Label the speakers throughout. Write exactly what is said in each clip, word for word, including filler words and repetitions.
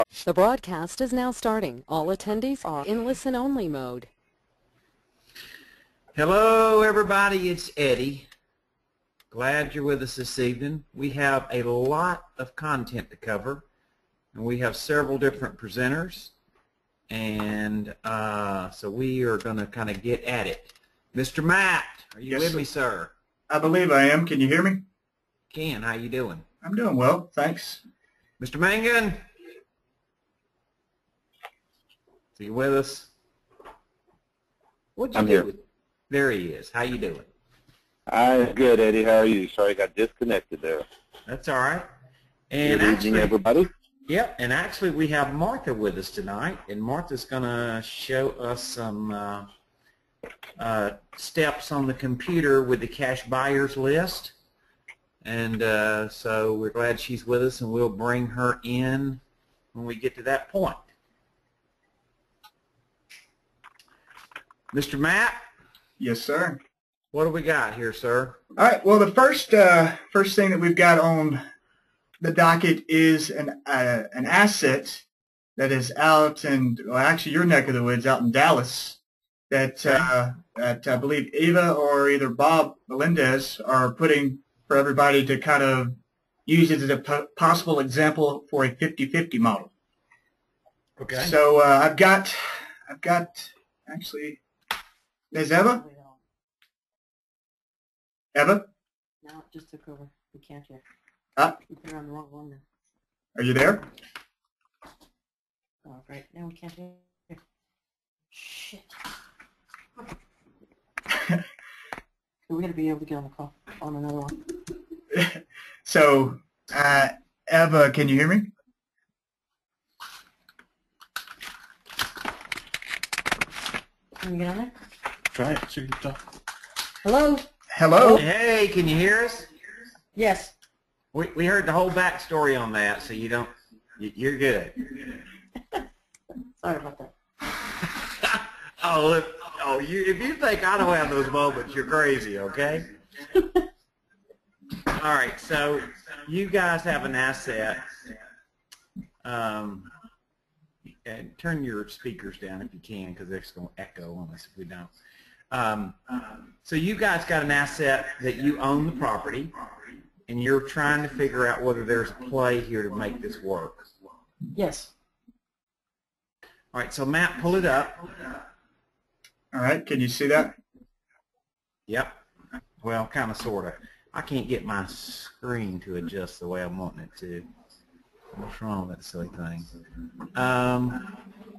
Speaker 1: The broadcast is now starting. All attendees are in listen-only mode.
Speaker 2: Hello, everybody. It's Eddie. Glad you're with us this evening. We have a lot of content to cover, and we have several different presenters, and uh, so we are going to kind of get at it. Mister Matt, are you
Speaker 3: Yes,
Speaker 2: with
Speaker 3: sir.
Speaker 2: me, sir?
Speaker 3: I believe I am. Can you hear me?
Speaker 2: Ken, how you doing?
Speaker 3: I'm doing well, thanks.
Speaker 2: Mister Mangan, are you with us? What'd you
Speaker 4: I'm
Speaker 2: do
Speaker 4: here.
Speaker 2: with- There he is. How you doing?
Speaker 4: I'm good, Eddie. How are you? Sorry I got disconnected there.
Speaker 2: That's all right. And
Speaker 4: Good
Speaker 2: actually,
Speaker 4: evening, everybody.
Speaker 2: Yep, and actually we have Martha with us tonight, and Martha's going to show us some uh, uh, steps on the computer with the cash buyers list. And uh, so we're glad she's with us, and we'll bring her in when we get to that point. Mister Matt,
Speaker 3: Yes, sir.
Speaker 2: what do we got here, sir?
Speaker 3: All right. Well, the first uh, first thing that we've got on the docket is an uh, an asset that is out in, well, actually your neck of the woods, out in Dallas. That uh, that I believe Eva or either Bob Melendez are putting for everybody to kind of use it as a po possible example for a fifty fifty model.
Speaker 2: Okay.
Speaker 3: So uh, I've got I've got actually. There's Eva? Eva?
Speaker 5: No, it just took over. We can't hear.
Speaker 3: Ah.
Speaker 5: You put it on the wrong one then.
Speaker 3: Are you there?
Speaker 5: Oh, right. Now we can't hear. Shit. We're going to be able to get on the call on another one.
Speaker 3: So, uh, Eva, can you hear me?
Speaker 5: Can we get on there?
Speaker 4: Try it. See what
Speaker 5: Hello?
Speaker 3: Hello?
Speaker 2: Hey, can you hear us?
Speaker 5: Yes.
Speaker 2: We, we heard the whole backstory on that, so you don't, you, you're good.
Speaker 5: Sorry about that.
Speaker 2: oh, look, oh, you, if you think I don't have those moments, you're crazy, okay? All right, so you guys have an asset. Um, and turn your speakers down if you can, because it's going to echo on us if we don't. Um, so you guys got an asset that you own the property, and you're trying to figure out whether there's a play here to make this work.
Speaker 5: Yes.
Speaker 2: All right, so Matt, pull it up.
Speaker 3: All right, can you see that?
Speaker 2: Yep. Well, kind of, sort of. I can't get my screen to adjust the way I'm wanting it to. What's wrong with that silly thing? Um,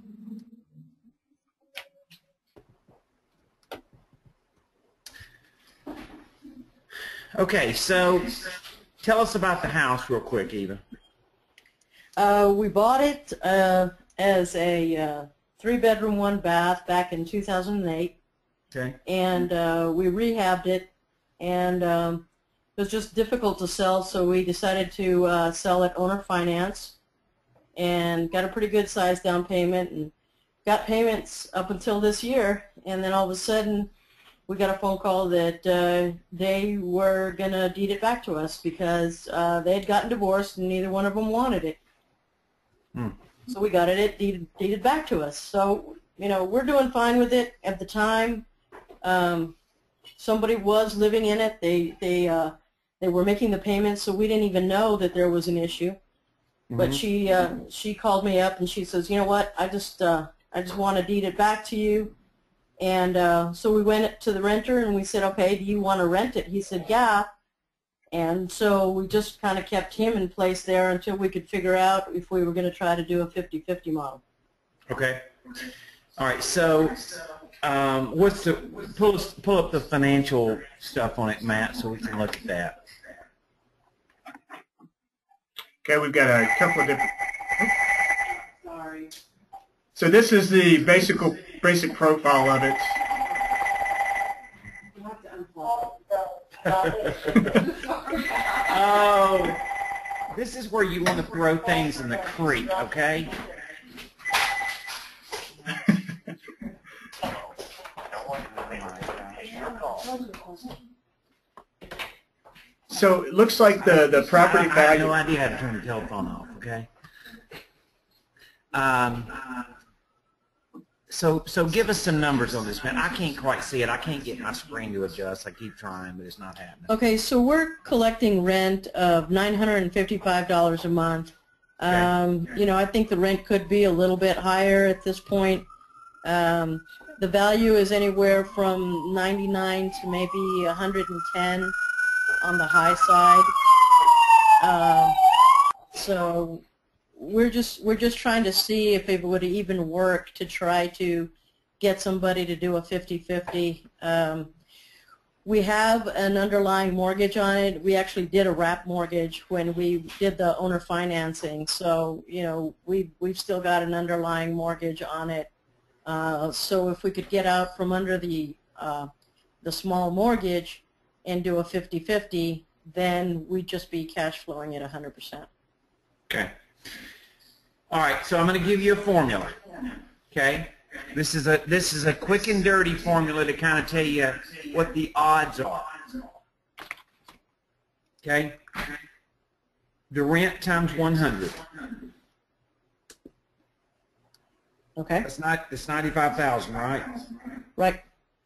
Speaker 2: okay, so tell us about the house real quick, Eva.
Speaker 5: Uh, we bought it uh, as a uh, three-bedroom, one-bath back in two thousand eight.
Speaker 2: Okay.
Speaker 5: And uh, we rehabbed it, and um, it was just difficult to sell, so we decided to uh, sell it owner finance, and got a pretty good size down payment, and got payments up until this year, and then all of a sudden we got a phone call that uh, they were going to deed it back to us because uh, they had gotten divorced and neither one of them wanted it.
Speaker 2: Hmm.
Speaker 5: So we got it deeded, deeded back to us. So, you know, we're doing fine with it at the time. Um, somebody was living in it. They they uh, they were making the payments, so we didn't even know that there was an issue. Mm-hmm. But she uh, she called me up and she says, you know what? I just uh, I just want to deed it back to you. And uh, so we went to the renter and we said, okay, do you want to rent it? He said, yeah. And so we just kind of kept him in place there until we could figure out if we were going to try to do a fifty fifty model.
Speaker 2: Okay. All right. So, um, what's the pull pull up the financial stuff on it, Matt, so we can look at that.
Speaker 3: Okay, we've got a couple of different.
Speaker 5: Sorry.
Speaker 3: So this is the basic basic profile of it.
Speaker 5: You have to unplug.
Speaker 2: Oh, this is where you want to throw things in the creek, okay?
Speaker 3: So it looks like the, the property
Speaker 2: I, I have
Speaker 3: value.
Speaker 2: no idea how to turn the telephone off, okay? Um, so, so give us some numbers on this, man. I can't quite see it. I can't get my screen to adjust. I keep trying, but it's not happening.
Speaker 5: Okay, so we're collecting rent of nine hundred fifty-five dollars a month. Um, you know, I think the rent could be a little bit higher at this point. Um, the value is anywhere from ninety-nine to maybe one hundred ten on the high side. Um, so we're just we're just trying to see if it would even work to try to get somebody to do a fifty fifty. Um, we have an underlying mortgage on it. We actually did a wrap mortgage when we did the owner financing. So, you know, we've, we've still got an underlying mortgage on it. Uh, so if we could get out from under the, uh, the small mortgage and do a fifty fifty, then we'd just be cash flowing at one hundred percent.
Speaker 2: Okay. All right, so I'm going to give you a formula. Okay? This is a this is a quick and dirty formula to kind of tell you what the odds are. Okay? The rent times one hundred.
Speaker 5: Okay.
Speaker 2: That's not that's ninety-five thousand, right?
Speaker 5: Right.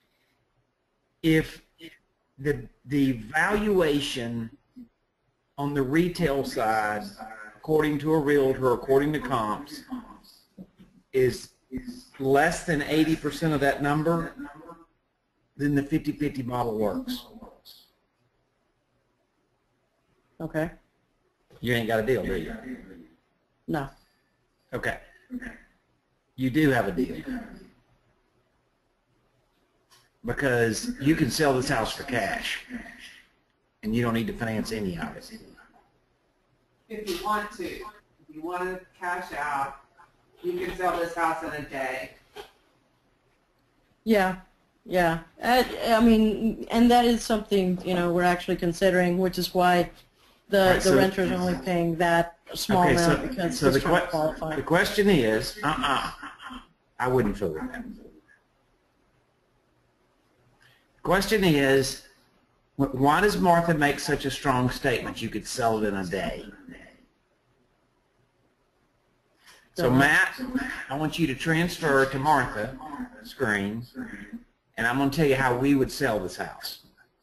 Speaker 2: If the the valuation on the retail side, according to a realtor, according to comps, is less than eighty percent of that number, then the fifty fifty model works.
Speaker 5: Okay.
Speaker 2: You ain't got a deal, do you?
Speaker 5: No.
Speaker 2: Okay. You do have a deal. Because you can sell this house for cash, and you don't need to finance any of it.
Speaker 6: If you want to, if you want to cash out, you can sell this house in a day.
Speaker 5: Yeah, yeah. I, I mean, and that is something, you know, we're actually considering, which is why the,
Speaker 2: Right,
Speaker 5: the
Speaker 2: so-
Speaker 5: renter's only paying that small
Speaker 2: Okay, so,
Speaker 5: amount because
Speaker 2: so
Speaker 5: he's
Speaker 2: the,
Speaker 5: trying to
Speaker 2: que-
Speaker 5: qualify.
Speaker 2: the question is, uh-uh, I wouldn't fool with that. The question is, wh- why does Martha make such a strong statement you could sell it in a day? So
Speaker 5: Don't know.
Speaker 2: Matt, I want you to transfer to Martha screen, and I'm going to tell you how we would sell this house.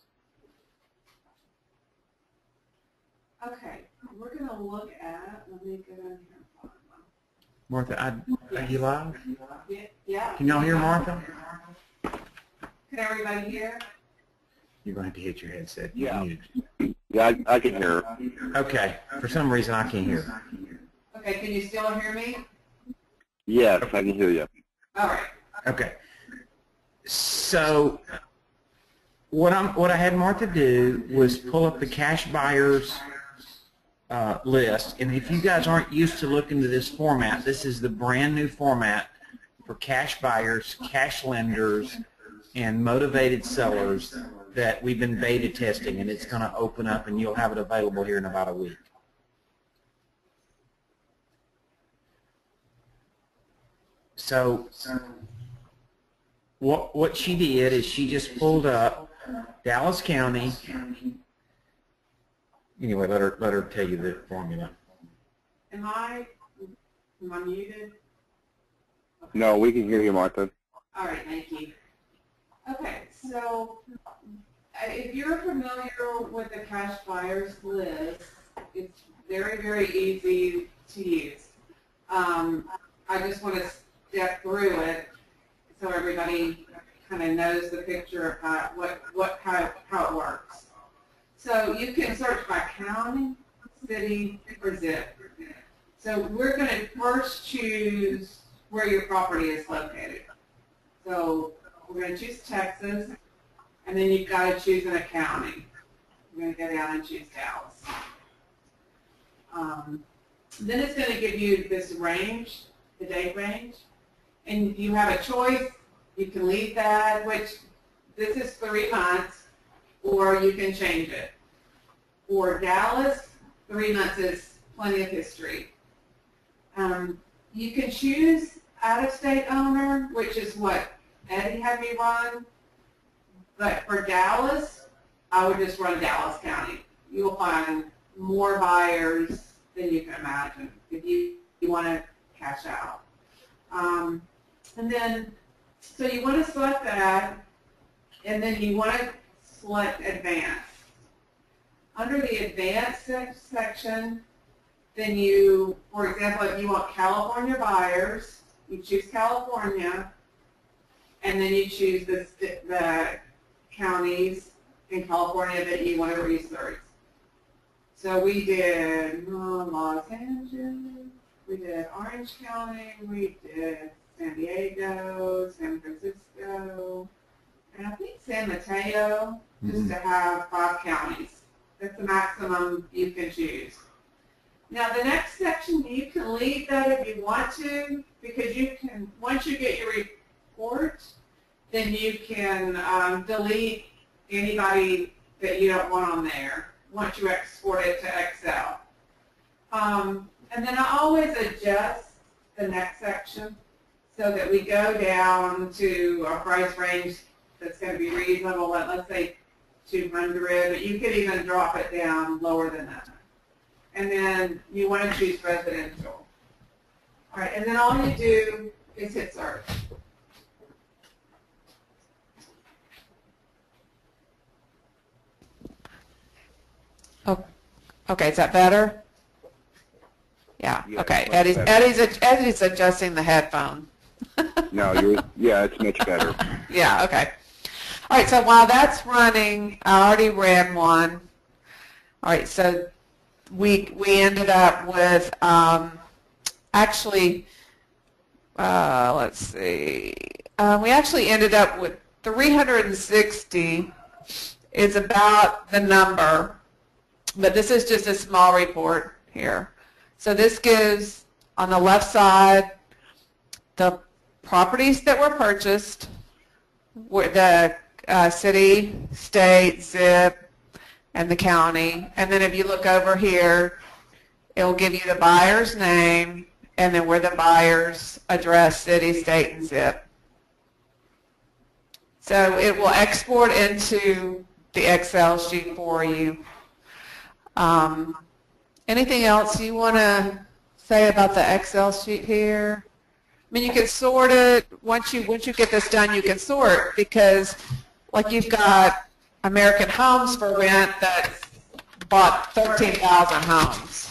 Speaker 6: Okay, we're going to look at, let me get in here.
Speaker 2: Martha, I, are you live?
Speaker 6: Yeah, yeah.
Speaker 2: Can y'all hear Martha?
Speaker 6: Can everybody hear?
Speaker 2: You're going to have to hit your headset.
Speaker 4: Yeah.
Speaker 2: You-
Speaker 4: Yeah, I, I can hear her.
Speaker 2: Okay. For some reason, I can't hear.
Speaker 6: Okay, can you still hear me?
Speaker 4: Yes, I can hear you.
Speaker 6: All right.
Speaker 2: Okay. So what I'm what I had Martha do was pull up the cash buyers uh, list, and if you guys aren't used to looking to this format, this is the brand new format for cash buyers, cash lenders, and motivated sellers that we've been beta testing, and it's going to open up, and you'll have it available here in about a week. So what what she did is she just pulled up Dallas County. Anyway, let her let her tell you the formula.
Speaker 6: Am I, am I muted?
Speaker 4: No, we can hear you, Martha.
Speaker 6: All right, thank you. Okay, so uh, if you're familiar with the cash buyers list, it's very, very easy to use. Um, I just want to step through it so everybody kind of knows the picture of how, what, what, how, how it works. So you can search by county, city, or zip. So we're going to first choose where your property is located. So we're going to choose Texas, and then you've got to choose in a county. We're going to go down and choose Dallas. Um, then it's going to give you this range, the date range, and you have a choice. You can leave that, which this is three months, or you can change it. For Dallas, three months is plenty of history. Um, you can choose out-of-state owner, which is what Eddie had me run. But for Dallas, I would just run Dallas County. You'll find more buyers than you can imagine. If you, you want to cash out. Um, and then, so you want to select that, and then you want to select advance. Under the advanced section, then you, for example, if you want California buyers, you choose California, and then you choose the, the counties in California that you want to research. So we did uh, Los Angeles, we did Orange County, we did San Diego, San Francisco, and I think San Mateo, just mm-hmm. to have five counties. That's the maximum you can choose. Now the next section, you can leave that if you want to, because you can, once you get your report, then you can um, delete anybody that you don't want on there once you export it to Excel. Um, and then I always adjust the next section so that we go down to a price range that's going to be reasonable. Let, let's say two hundred, but you could even drop it down lower than that. And then you want to choose residential. All right, and then all you do is hit search.
Speaker 7: Oh, okay, is that better? Yeah,
Speaker 4: Yeah,
Speaker 7: okay.
Speaker 4: it's much
Speaker 7: Eddie's,
Speaker 4: better.
Speaker 7: Eddie's, Eddie's adjusting the headphone.
Speaker 4: No, you're, yeah, it's much better.
Speaker 7: Yeah, okay. All right, so while that's running, I already ran one. All right, so we, we ended up with, um, actually, uh, let's see, uh, we actually ended up with three hundred sixty is about the number, but this is just a small report here. So this gives, on the left side, the properties that were purchased, where the uh, city, state, zip, and the county. And then if you look over here, it will give you the buyer's name and then where the buyer's address, city, state, and zip. So it will export into the Excel sheet for you. Um, anything else you want to say about the Excel sheet here? I mean, you can sort it. Once you once you get this done, you can sort, because like you've got American Homes for Rent that bought thirteen thousand homes.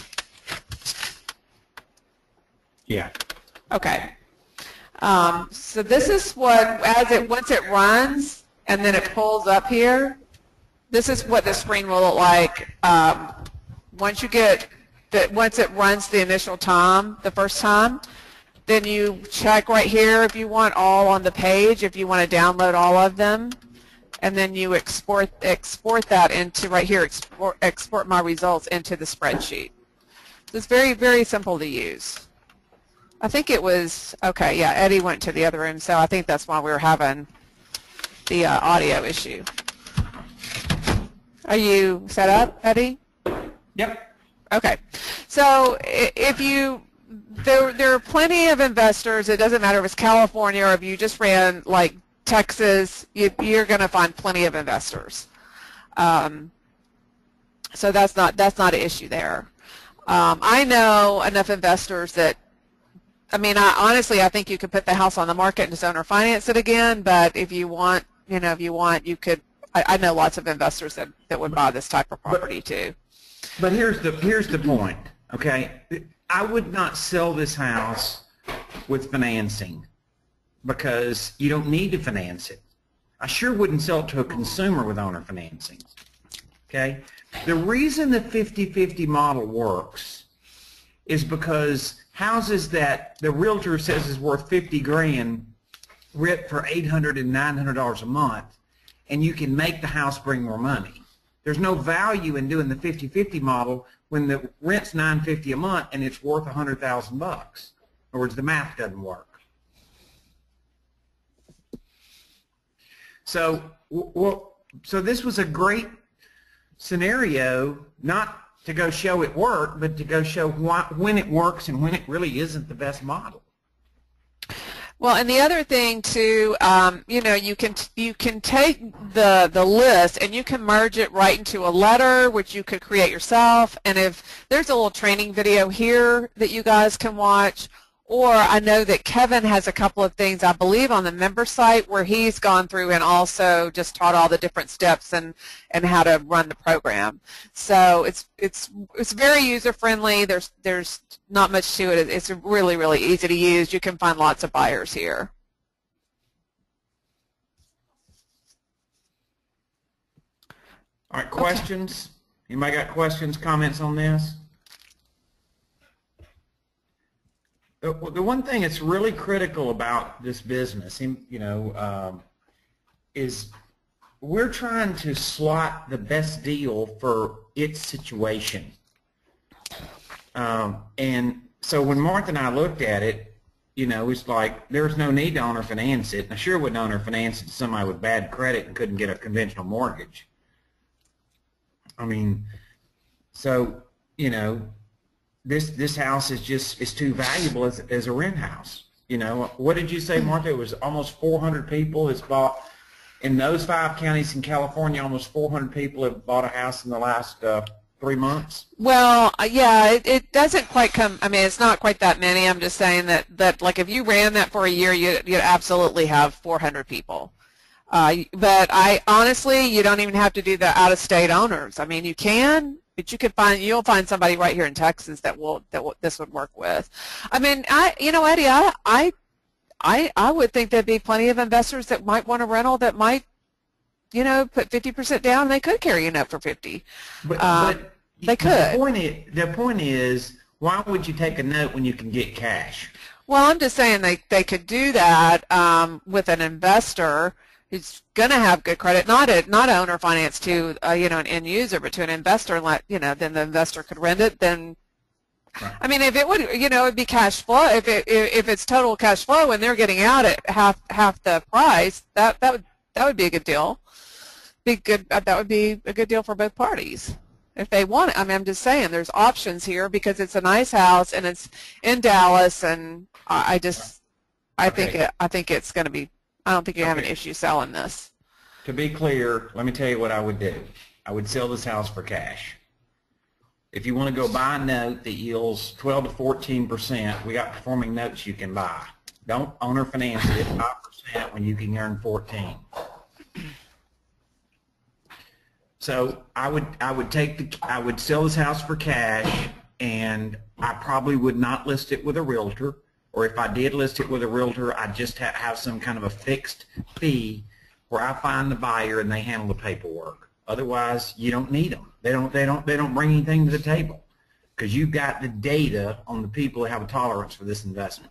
Speaker 2: Yeah.
Speaker 7: Okay. Um, so this is what, as it once it runs and then it pulls up here, this is what the screen will look like um, once you get that. Once it runs the initial time, the first time, then you check right here if you want all on the page, if you want to download all of them, and then you export export that into right here. Export export my results into the spreadsheet. So it's very very simple to use. I think it was, okay, yeah, Eddie went to the other room, so I think that's why we were having the uh, audio issue. Are you set up, Eddie?
Speaker 2: Yep.
Speaker 7: Okay. So if you, there, there are plenty of investors, it doesn't matter if it's California or if you just ran like Texas, you, you're going to find plenty of investors. Um, so that's not, that's not an issue there. Um, I know enough investors that, I mean, I, honestly, I think you could put the house on the market and just owner finance it again. But if you want, you know, if you want, you could. I, I know lots of investors that, that would buy this type of property
Speaker 2: but,
Speaker 7: too.
Speaker 2: But here's the here's the point. Okay, I would not sell this house with financing because you don't need to finance it. I sure wouldn't sell it to a consumer with owner financing. Okay, the reason the fifty fifty model works is because houses that the realtor says is worth fifty grand rent for eight hundred and nine hundred dollars a month, and you can make the house bring more money. There's no value in doing the fifty fifty model when the rent's nine fifty a month and it's worth a hundred thousand bucks. In other words, the math doesn't work. So, well, so this was a great scenario, not to go show it work, but to go show why, when it works and when it really isn't the best model.
Speaker 7: Well, and the other thing too, um, you know, you can you can take the the list and you can merge it right into a letter, which you could create yourself. And if there's a little training video here that you guys can watch, or I know that Kevin has a couple of things, I believe, on the member site where he's gone through and also just taught all the different steps and, and how to run the program. So it's it's it's very user friendly. There's there's not much to it. It's really really easy to use. You can find lots of buyers here.
Speaker 2: All right, questions? Okay. Anybody got questions, comments on this? The, the one thing that's really critical about this business, you know, um, is we're trying to slot the best deal for its situation. Um, and so when Martha and I looked at it, you know, it's like there's no need to owner finance it. And I sure wouldn't owner finance it to somebody with bad credit and couldn't get a conventional mortgage. I mean, so, you know, this this house is just is too valuable as, as a rent house. You know, what did you say, Martha? It was almost four hundred people that's bought, in those five counties in California, almost four hundred people have bought a house in the last uh, three months?
Speaker 7: Well, yeah, it, it doesn't quite come, I mean, it's not quite that many. I'm just saying that, that like, if you ran that for a year, you'd, you'd absolutely have four hundred people. Uh, but I honestly, you don't even have to do the out-of-state owners. I mean, you can, but you could find, you'll find somebody right here in Texas that will, that will, this would work with. I mean, I, you know, Eddie, I, I, I, I would think there'd be plenty of investors that might want a rental that might, you know, put fifty percent down and they could carry a note for fifty.
Speaker 2: But,
Speaker 7: um,
Speaker 2: but
Speaker 7: they could.
Speaker 2: The point is, the point is, why would you take a note when you can get cash?
Speaker 7: Well, I'm just saying they, they could do that um, with an investor who's going to have good credit, not a not owner finance to uh, you know, an end user, but to an investor, and let, you know, then the investor could rent it. Then, right. I mean, if it would, you know, it'd be cash flow. If it if it's total cash flow and they're getting out at half half the price, that that would that would be a good deal. Be good. That would be a good deal for both parties if they want it. I mean, I'm just saying there's options here because it's a nice house and it's in Dallas, and I, I just I okay. think it, I think it's going to be. I don't think you have okay. an issue selling this.
Speaker 2: To be clear, let me tell you what I would do. I would sell this house for cash. If you want to go buy a note that yields twelve to fourteen percent, we got performing notes you can buy. Don't owner finance it at five percent when you can earn fourteen. So I would I would take the I would sell this house for cash, and I probably would not list it with a realtor. Or if I did list it with a realtor, I'd just ha have some kind of a fixed fee where I find the buyer and they handle the paperwork. Otherwise, you don't need them. They don't. They don't. They don't bring anything to the table because you've got the data on the people that have a tolerance for this investment.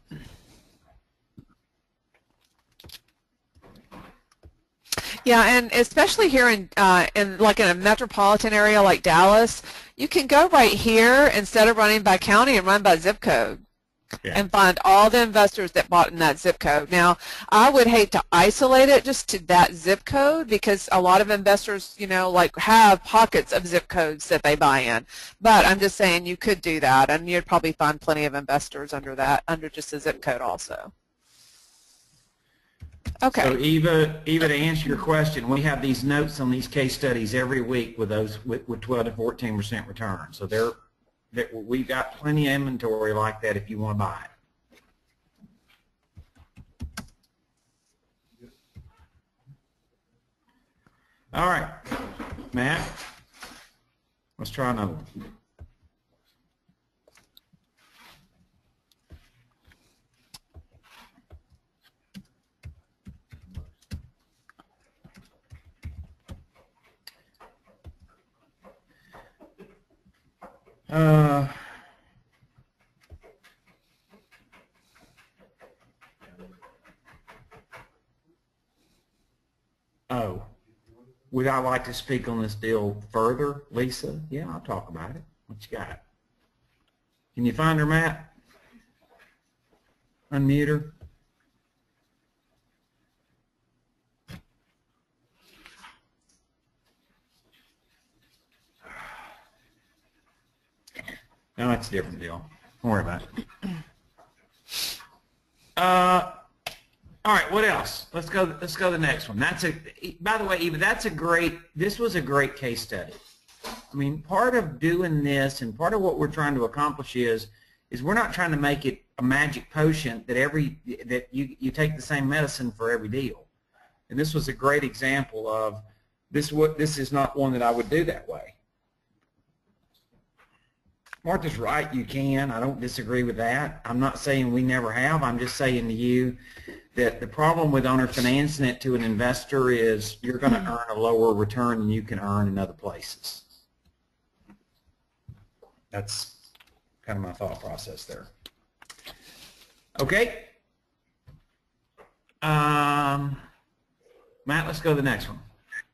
Speaker 7: Yeah, and especially here in uh, in like in a metropolitan area like Dallas, you can go right here instead of running by county and run by zip code. Yeah. And find all the investors that bought in that zip code. Now, I would hate to isolate it just to that zip code because a lot of investors, you know, like have pockets of zip codes that they buy in. But I'm just saying you could do that, and you'd probably find plenty of investors under that, under just a zip code also. Okay.
Speaker 2: So Eva, Eva, to answer your question, we have these notes on these case studies every week with those with, with twelve to fourteen percent return. So they're that we've got plenty of inventory like that if you want to buy it. All right, Matt, let's try another one. Uh, oh, would I like to speak on this deal further, Lisa? Yeah, I'll talk about it. What you got? Can you find her, Matt? Unmute her. No, that's a different deal. Don't worry about it. Uh, all right. What else? Let's go. Let's go to the next one. That's a. By the way, Eva, that's a great. This was a great case study. I mean, part of doing this and part of what we're trying to accomplish is is we're not trying to make it a magic potion that every that you you take the same medicine for every deal. And this was a great example of this. What this is not one that I would do that way. Martha's right. You can. I don't disagree with that. I'm not saying we never have. I'm just saying to you that the problem with owner financing it to an investor is you're going to earn a lower return than you can earn in other places. That's kind of my thought process there. Okay. Um, Matt, let's go to the next one.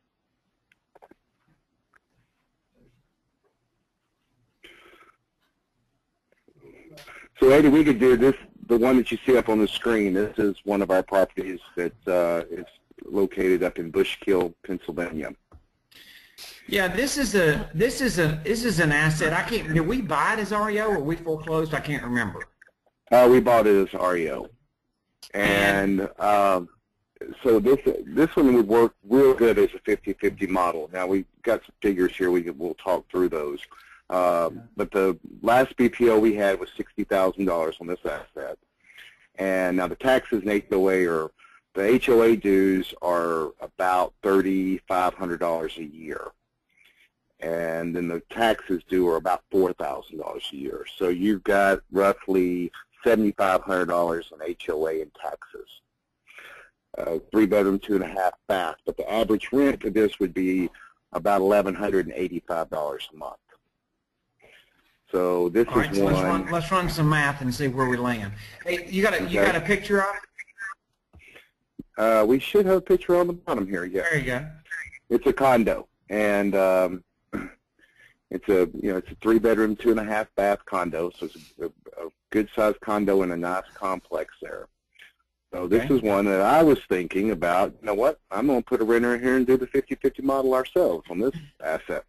Speaker 4: So Eddie, we could do this, the one that you see up on the screen. This is one of our properties that uh, is located up in Bushkill, Pennsylvania.
Speaker 2: Yeah, this is a this is a this is an asset. I can't. Did we buy it as R E O or we foreclosed? I can't remember.
Speaker 4: Uh, we bought it as R E O, and um, so this this one would work real good as a fifty fifty model. Now we got some figures here. We can, we'll talk through those. Uh, but the last B P O we had was sixty thousand dollars on this asset, and now the taxes in H O A are the H O A dues are about thirty five hundred dollars a year, and then the taxes due are about four thousand dollars a year. So you've got roughly seventy five hundred dollars in H O A and taxes. Uh, three bedroom, two and a half bath, but the average rent for this would be about eleven hundred and eighty five dollars a month. So this
Speaker 2: All right,
Speaker 4: is
Speaker 2: so
Speaker 4: one.
Speaker 2: let's run, let's run some math and see where we land. Hey, you got a you
Speaker 4: Okay.
Speaker 2: got a picture of it?
Speaker 4: Uh, we should have a picture on the bottom here. Yeah,
Speaker 2: There you go.
Speaker 4: it's a condo, and um, it's a you know it's a three bedroom, two and a half bath condo. So it's a, a, a good sized condo in a nice complex there. So this
Speaker 2: Okay.
Speaker 4: is one that I was thinking about. You know what? I'm going to put a renter in here and do the fifty fifty model ourselves on this asset.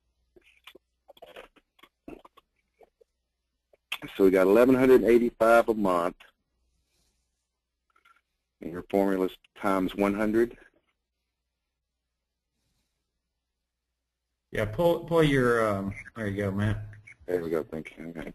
Speaker 4: So we got eleven eighty-five a month, and your formula is times one hundred.
Speaker 2: Yeah, pull pull your. Um, there you go, Matt.
Speaker 4: There we go. Thank you. Okay.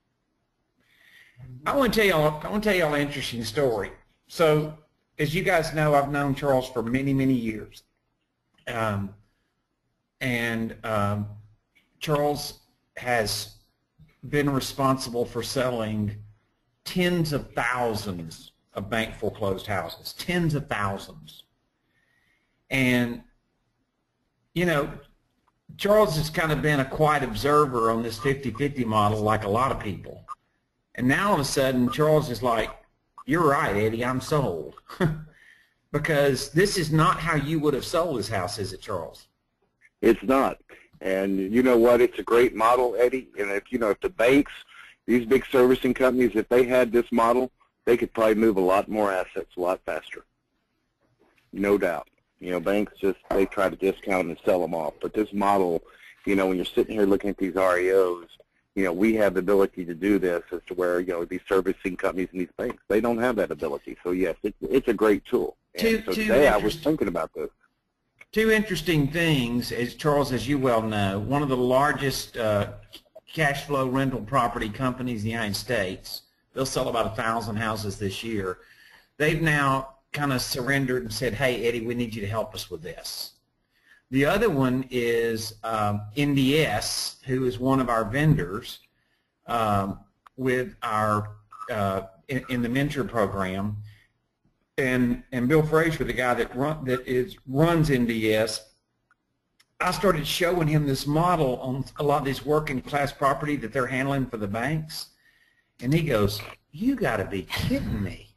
Speaker 2: I want to tell y'all. I want to tell y'all an interesting story. So, as you guys know, I've known Charles for many, many years, um, and um, Charles has been responsible for selling tens of thousands of bank foreclosed houses, tens of thousands. And, you know, Charles has kind of been a quiet observer on this fifty fifty model like a lot of people. And now all of a sudden, Charles is like, you're right, Eddie, I'm sold. Because this is not how you would have sold this house, is it, Charles?
Speaker 4: It's not. And you know what? It's a great model, Eddie. And if you know, if the banks, these big servicing companies, if they had this model, they could probably move a lot more assets a lot faster. No doubt. You know, banks just they try to discount and sell them off. But this model, you know, when you're sitting here looking at these R E Os, you know, we have the ability to do this as to where, you know, these servicing companies and these banks, they don't have that ability. So yes, it's it's a great tool. And
Speaker 2: Two-
Speaker 4: so
Speaker 2: two
Speaker 4: today I was
Speaker 2: interest-
Speaker 4: thinking about this.
Speaker 2: Two interesting things, as Charles, as you well know, one of the largest uh, cash flow rental property companies in the United States, they'll sell about a thousand houses this year. They've now kind of surrendered and said, hey, Eddie, we need you to help us with this. The other one is um, N D S, who is one of our vendors um, with our uh, in, in the mentor program. And, and Bill Frazier, the guy that run, that is runs N D S, I started showing him this model on a lot of this working class property that they're handling for the banks, and he goes, "You got to be kidding me!"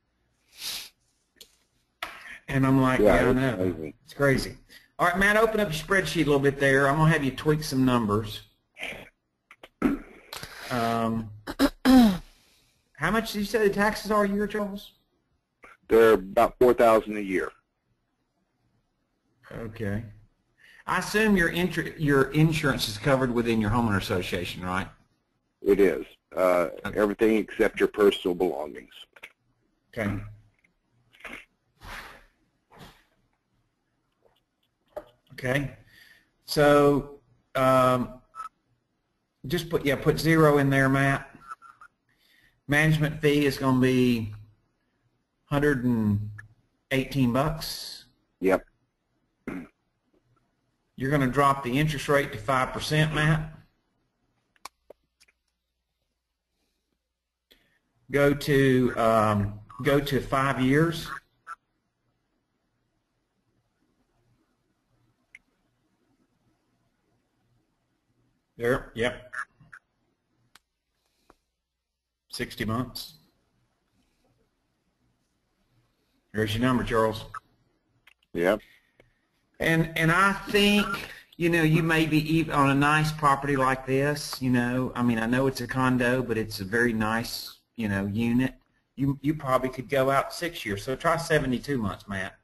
Speaker 2: And I'm like,
Speaker 4: Yeah,
Speaker 2: "Yeah, I
Speaker 4: it's
Speaker 2: know,
Speaker 4: amazing.
Speaker 2: it's crazy." All right, Matt, open up your spreadsheet a little bit there. I'm gonna have you tweak some numbers. Um, how much did you say the taxes are a year, Charles?
Speaker 4: They're about four thousand a year.
Speaker 2: Okay. I assume your intr your insurance is covered within your homeowner association, right?
Speaker 4: It is. Uh, everything except your personal belongings.
Speaker 2: Okay. Okay. So um, just put yeah put zero in there, Matt. Management fee is going to be one hundred eighteen bucks.
Speaker 4: Yep.
Speaker 2: You're going to drop the interest rate to five percent, Matt. Go to um, go to five years. There, yep. sixty months. There's your number, Charles.
Speaker 4: Yep.
Speaker 2: And and I think, you know, you may be even on a nice property like this, you know, I mean, I know it's a condo, but it's a very nice, you know, unit. You you probably could go out six years. So try seventy-two months, Matt.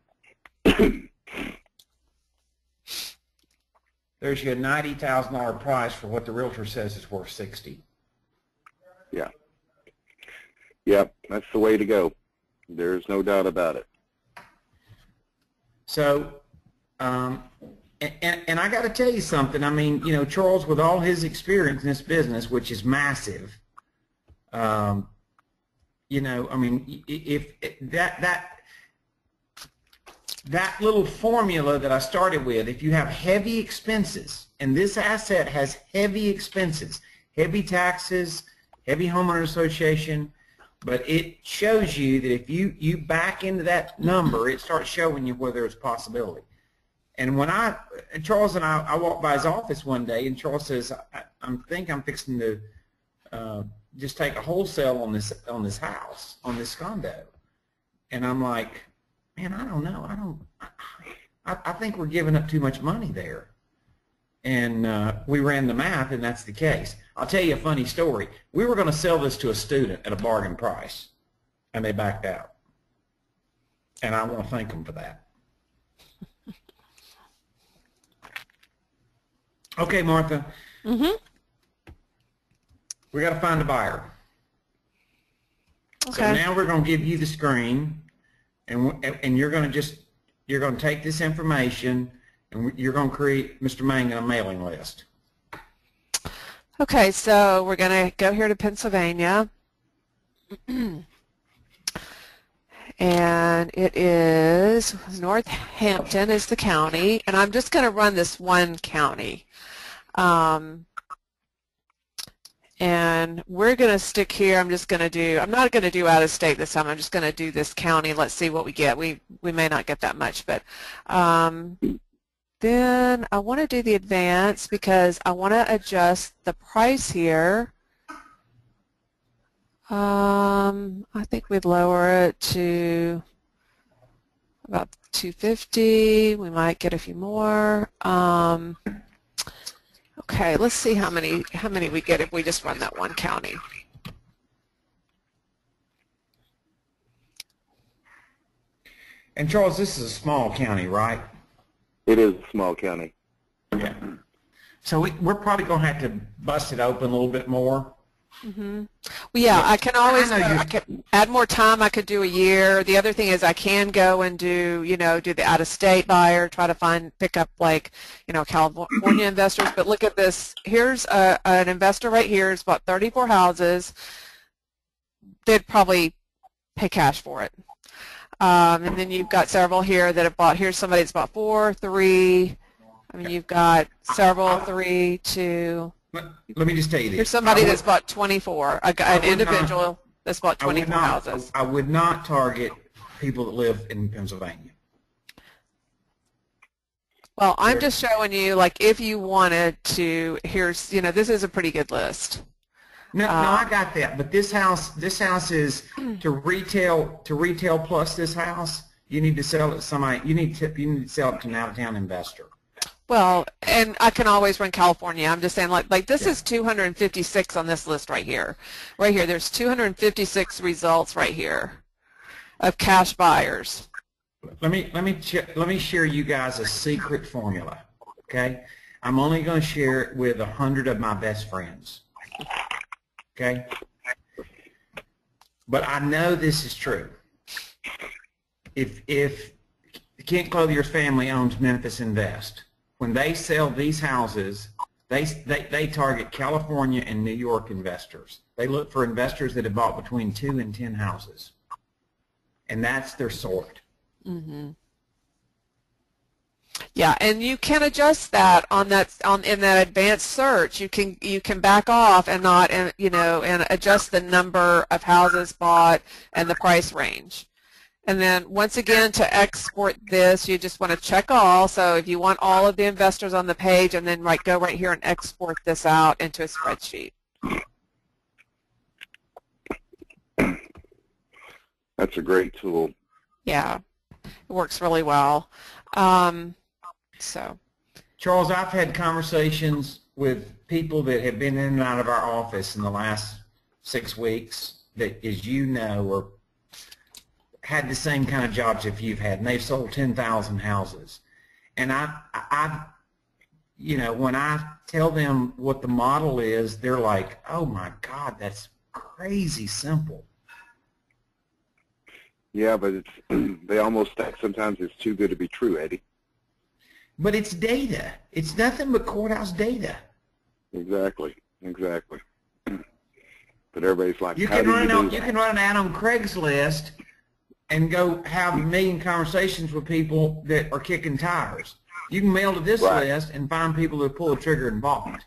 Speaker 2: There's your ninety thousand dollar price for what the realtor says is worth sixty.
Speaker 4: Yeah. Yep, that's the way to go. There's no doubt about it.
Speaker 2: So, um, and, and, and I got to tell you something. I mean, you know, Charles, with all his experience in this business, which is massive, um, you know, I mean, if, if that that that little formula that I started with, if you have heavy expenses, and this asset has heavy expenses, heavy taxes, heavy homeowner association, but it shows you that if you, you back into that number, it starts showing you where there's possibility. And when I, Charles and I, I walked by his office one day, and Charles says, I, I think I'm fixing to uh, just take a wholesale on this on this house, on this condo. And I'm like, man, I don't know. I don't. I, I think we're giving up too much money there. And uh, we ran the math, and that's the case. I'll tell you a funny story. We were going to sell this to a student at a bargain price, and they backed out. And I want to thank them for that. Okay, Martha.
Speaker 7: Mm-hmm.
Speaker 2: We got to find a buyer.
Speaker 7: Okay.
Speaker 2: So now we're going to give you the screen, and and you're going to just you're going to take this information, and you're going to create Mister Mangan a mailing list.
Speaker 7: Okay, so we're going to go here to Pennsylvania. And it is Northampton is the county, and I'm just going to run this one county. Um, and we're going to stick here. I'm just going to do, I'm not going to do out of state this time. I'm just going to do this county. Let's see what we get. We, we may not get that much, but um, then I want to do the advance because I want to adjust the price here. Um, I think we'd lower it to about two fifty. We might get a few more. Um, okay, let's see how many how many we get if we just run that one county.
Speaker 2: And Charles, this is a small county, right?
Speaker 4: It is a small county.
Speaker 2: Yeah. So we, we're probably going to have to bust it open a little bit more.
Speaker 7: Mm-hmm. Well, yeah, I can always
Speaker 2: I know
Speaker 7: I can add more time. I could do a year. The other thing is I can go and do, you know, do the out-of-state buyer, try to find, pick up like, you know, California investors. But look at this. Here's a, an investor right here who's bought thirty-four houses. They'd probably pay cash for it. Um, and then you've got several here that have bought. Here's somebody that's bought four, three. I mean, you've got several, three, two.
Speaker 2: Let, let me just tell you this.
Speaker 7: Here's somebody
Speaker 2: I would,
Speaker 7: that's bought twenty-four, a,
Speaker 2: I
Speaker 7: an
Speaker 2: would
Speaker 7: individual
Speaker 2: not,
Speaker 7: that's bought
Speaker 2: I would
Speaker 7: twenty-four
Speaker 2: not,
Speaker 7: houses.
Speaker 2: I would not target people that live in Pennsylvania.
Speaker 7: Well, I'm just showing you, like, if you wanted to, here's, you know, this is a pretty good list.
Speaker 2: No,
Speaker 7: Uh,
Speaker 2: no, I got that. But this house, this house is to retail, to retail plus this house. You need to sell it to somebody. You need to, you need to sell it to an out-of-town investor.
Speaker 7: Well, and I can always run California. I'm just saying, like, like this
Speaker 2: Yeah.
Speaker 7: is two hundred fifty-six on this list right here. Right here, there's two hundred fifty-six results right here of cash buyers.
Speaker 2: Let me let me let me share you guys a secret formula. Okay, I'm only going to share it with a hundred of my best friends. Okay, but I know this is true. If if Kent Clothier's family owns Memphis Invest, when they sell these houses, They, they, they target California and New York investors. They look for investors that have bought between two and ten houses. And that's their sort.
Speaker 7: Mm-hmm. Yeah, and you can adjust that on that on in that advanced search. You can you can back off and not and you know and adjust the number of houses bought and the price range. And then once again, to export this, you just want to check all. So if you want all of the investors on the page, and then right go right here and export this out into a spreadsheet.
Speaker 4: That's a great tool.
Speaker 7: Yeah, it works really well. Um, so,
Speaker 2: Charles, I've had conversations with people that have been in and out of our office in the last six weeks that, as you know, are had the same kind of jobs if you've had, and they've sold ten thousand houses. And I, I, you know, when I tell them what the model is, they're like, oh my God, that's crazy simple.
Speaker 4: Yeah, but it's they almost think sometimes it's too good to be true, Eddie.
Speaker 2: But it's data. It's nothing but courthouse data.
Speaker 4: Exactly, exactly. But everybody's like,
Speaker 2: You
Speaker 4: how
Speaker 2: can
Speaker 4: do
Speaker 2: run
Speaker 4: you
Speaker 2: on,
Speaker 4: do
Speaker 2: you
Speaker 4: that?
Speaker 2: can run an ad on Craigslist and go have a million conversations with people that are kicking tires. You can mail to this
Speaker 4: Right.
Speaker 2: list and find people that pull the trigger and bought.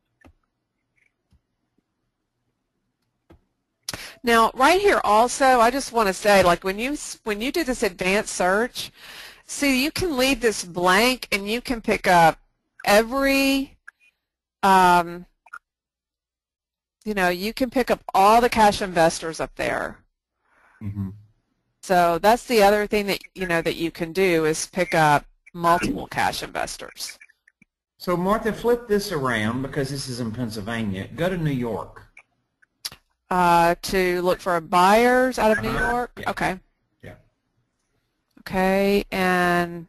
Speaker 7: now right here also, I just want to say, like when you when you do this advanced search, see you can leave this blank and you can pick up every, um, you know, you can pick up all the cash investors up there.
Speaker 2: Mm-hmm.
Speaker 7: So that's the other thing that you know that you can do is pick up multiple cash investors.
Speaker 2: So Martha, flip this around because this is in Pennsylvania. Go to New York.
Speaker 7: Uh, to look for buyers out of New
Speaker 2: Uh-huh.
Speaker 7: York?
Speaker 2: Yeah.
Speaker 7: Okay.
Speaker 2: Yeah.
Speaker 7: Okay, and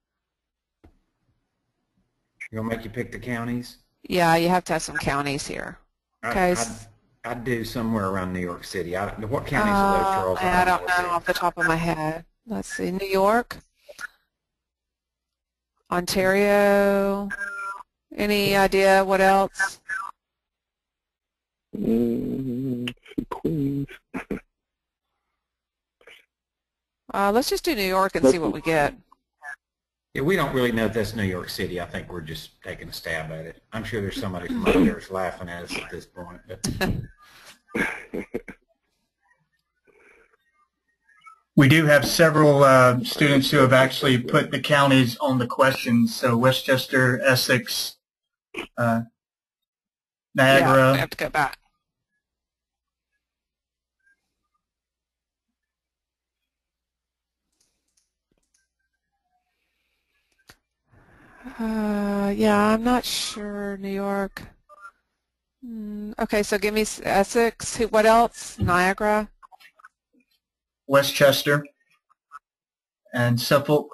Speaker 2: You gonna make you pick the counties?
Speaker 7: yeah, you have to have some counties here. Okay.
Speaker 2: I, I'd, I'd do somewhere around New York City. I, what counties are those,
Speaker 7: Uh,
Speaker 2: Charles?
Speaker 7: I don't know off the top of my head. Let's see, New York, Ontario, any idea what else?
Speaker 4: Mm, Queens.
Speaker 7: Uh, let's just do New York and
Speaker 4: Let's
Speaker 7: see what
Speaker 4: do-
Speaker 7: we get.
Speaker 2: Yeah, we don't really know if that's New York City. I think we're just taking a stab at it. I'm sure there's somebody from up there that's laughing at us at this point. But
Speaker 3: We do have several uh, students who have actually put the counties on the questions. So Westchester, Essex, uh,
Speaker 7: Yeah,
Speaker 3: Niagara.
Speaker 7: we have to go back. Uh, yeah, I'm not sure. New York. Mm, okay, so give me s- Essex. Who- What else? Niagara.
Speaker 3: Westchester, and Suffolk.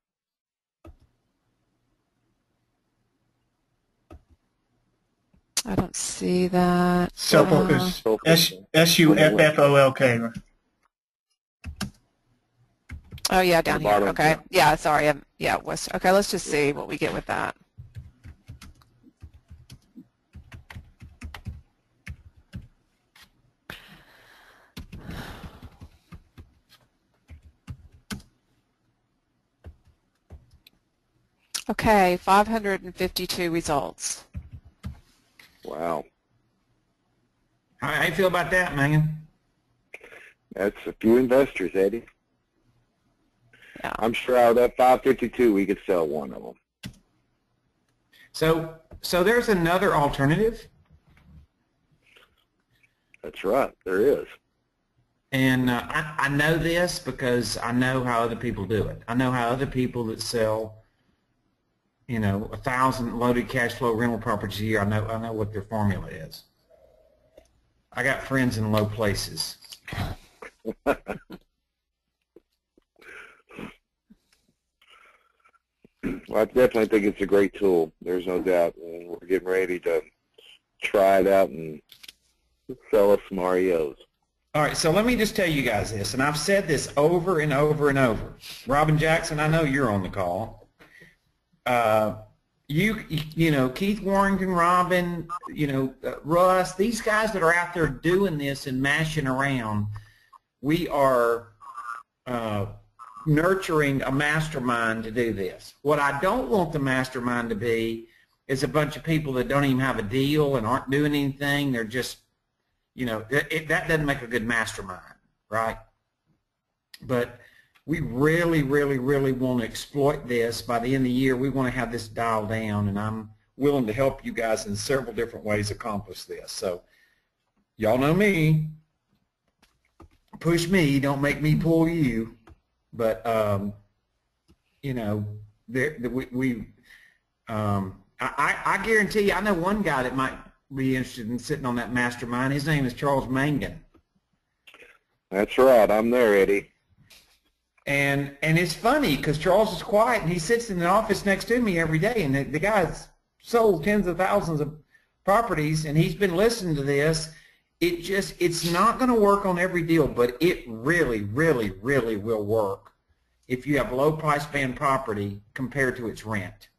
Speaker 7: I don't see that.
Speaker 3: Suffolk
Speaker 7: Uh,
Speaker 3: is
Speaker 4: Suffolk.
Speaker 3: S S U F F O L K.
Speaker 7: Oh yeah, down
Speaker 4: the
Speaker 7: here.
Speaker 4: bottom,
Speaker 7: Okay.
Speaker 4: yeah.
Speaker 7: Yeah, sorry. I'm, yeah, West. Okay, let's just see what we get with that. Okay, five hundred fifty-two results.
Speaker 4: Wow.
Speaker 2: how, how you feel about that, man?
Speaker 4: That's a few investors, Eddie.
Speaker 7: Yeah.
Speaker 4: I'm sure out of that five fifty-two, we could sell one of them.
Speaker 2: So, so there's another alternative,
Speaker 4: That's right. There is.
Speaker 2: and uh, I, I know this because I know how other people do it. I know how other people that sell, you know, a thousand loaded cash flow rental properties a year. I know, I know what their formula is. I got friends in low places.
Speaker 4: Well, I definitely think it's a great tool. There's no doubt. And we're getting ready to try it out and sell us some R E Os.
Speaker 2: All right, so let me just tell you guys this, and I've said this over and over and over. Robin Jackson, I know you're on the call. Uh, you, you know, Keith Warrington, Robin, you know, uh, Russ, these guys that are out there doing this and mashing around, we are uh, nurturing a mastermind to do this. What I don't want the mastermind to be is a bunch of people that don't even have a deal and aren't doing anything. They're just, you know, it, it, that doesn't make a good mastermind, right? But we really, really, really want to exploit this. By the end of the year, we want to have this dialed down, and I'm willing to help you guys in several different ways accomplish this. So y'all know me. Push me, don't make me pull you. But, um, you know, there, we, we um, I, I guarantee you, I know one guy that might be interested in sitting on that mastermind. His name is Charles Mangan.
Speaker 4: That's right. I'm there, Eddie.
Speaker 2: And and it's funny because Charles is quiet and he sits in the office next to me every day, and the, the guy's sold tens of thousands of properties, and he's been listening to this. It just, it's not going to work on every deal, but it really, really, really will work if you have low price band property compared to its rent.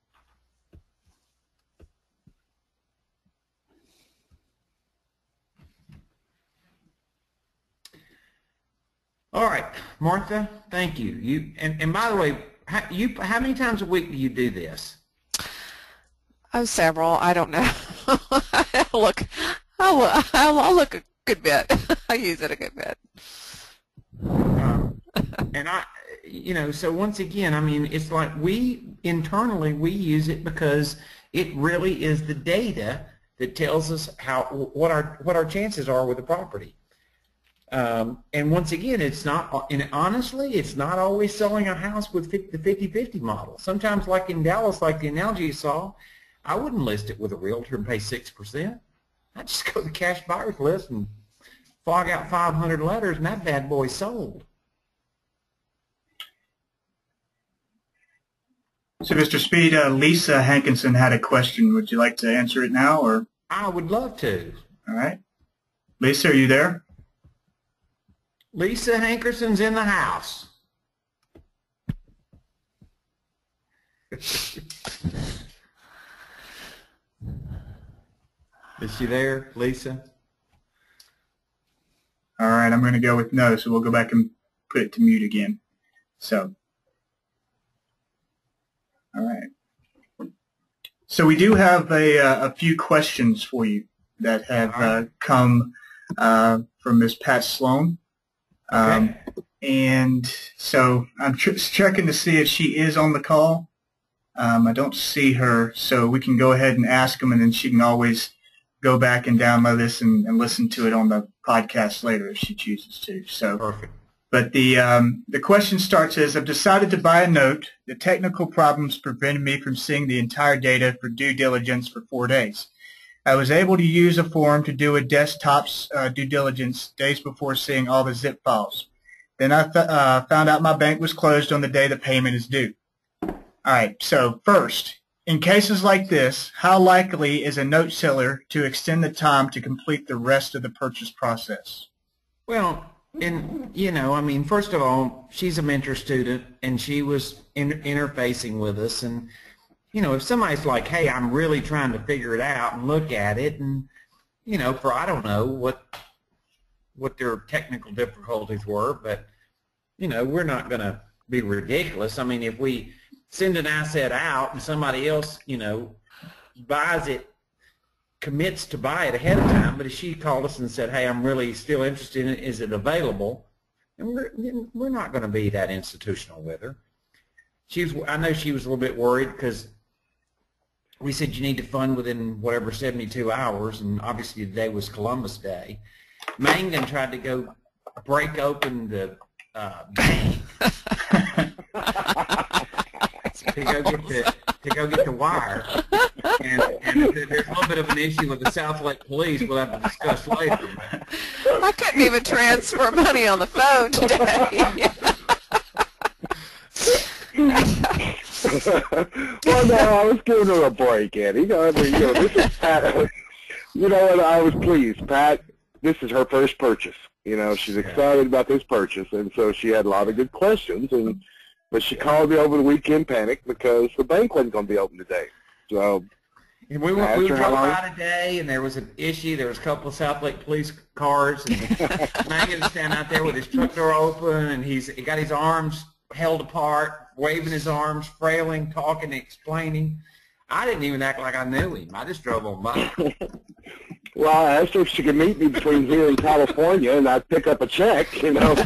Speaker 2: All right, Martha, thank you. You and, and by the way, how, you how many times a week do you do this?
Speaker 7: Oh, several. I don't know. I'll look, I'll, I'll, I'll look a good bit. I use it a good bit.
Speaker 2: Um, and I, you know, so once again, I mean, it's like we internally we use it because it really is the data that tells us how what our what our chances are with the property. Um, and once again, it's not, and honestly, it's not always selling a house with the fifty fifty model. Sometimes, like in Dallas, like the analogy you saw, I wouldn't list it with a realtor and pay six percent. I'd just go to the cash buyers list and flog out five hundred letters, and that bad boy's sold.
Speaker 3: So, Mister Speed, uh, Lisa Hankinson had a question. Would you like to answer it now, or?
Speaker 2: I would love to.
Speaker 3: All right. Lisa, are you there?
Speaker 2: Lisa Hankerson's in the house. Is she there, Lisa?
Speaker 3: All right, I'm going to go with no, so we'll go back and put it to mute again. So, all right. So we do have a, uh, a few questions for you that have uh, come uh, from Miz Pat Sloan. Um,
Speaker 2: Okay.
Speaker 3: And so I'm ch checking to see if she is on the call. Um, I don't see her, so we can go ahead and ask them, and then she can always go back and download this and, and listen to it on the podcast later if she chooses to. So,
Speaker 2: Perfect.
Speaker 3: But the um, the question starts as, I've decided to buy a note. The technical problems prevented me from seeing the entire data for due diligence for four days. I was able to use a form to do a desktop's uh, due diligence days before seeing all the zip files. Then I th uh, found out my bank was closed on the day the payment is due. All right, so first, in cases like this, how likely is a note seller to extend the time to complete the rest of the purchase process?
Speaker 2: Well, and, you know, I mean, first of all, she's a mentor student, and she was in, interfacing with us. And, you know, if somebody's like, hey, I'm really trying to figure it out and look at it, and, you know, for I don't know what what their technical difficulties were, but, you know, we're not going to be ridiculous. I mean, if we send an asset out and somebody else, you know, buys it, commits to buy it ahead of time, but if she called us and said, hey, I'm really still interested in it, is it available? And we're, we're not going to be that institutional with her. She was, I know she was a little bit worried because we said you need to fund within whatever seventy-two hours, and obviously today was Columbus Day. Mangan tried to go break open the uh, bank to go get the to go get the wire, and, and there's a little bit of an issue with the South Lake Police. We'll have to discuss later.
Speaker 7: I couldn't even transfer money on the phone today.
Speaker 4: Well, no, I was giving her a break, Eddie. You know, I mean, you know, this is Pat. You know what? I was pleased, Pat. This is her first purchase. You know, she's excited about this purchase, and so she had a lot of good questions. And but she called me over the weekend, panicked because the bank wasn't going to be open today. So
Speaker 2: And we went, we
Speaker 4: After
Speaker 2: drove
Speaker 4: how long?
Speaker 2: by today, and there was an issue. There was a couple of South Lake police cars, and Megan was standing out there with his truck door open, and he's he got his arms held apart, waving his arms, frailing, talking, explaining. I didn't even act like I knew him. I just drove on by.
Speaker 4: Well, I asked her if she could meet me between here and California, and I'd pick up a check, you know.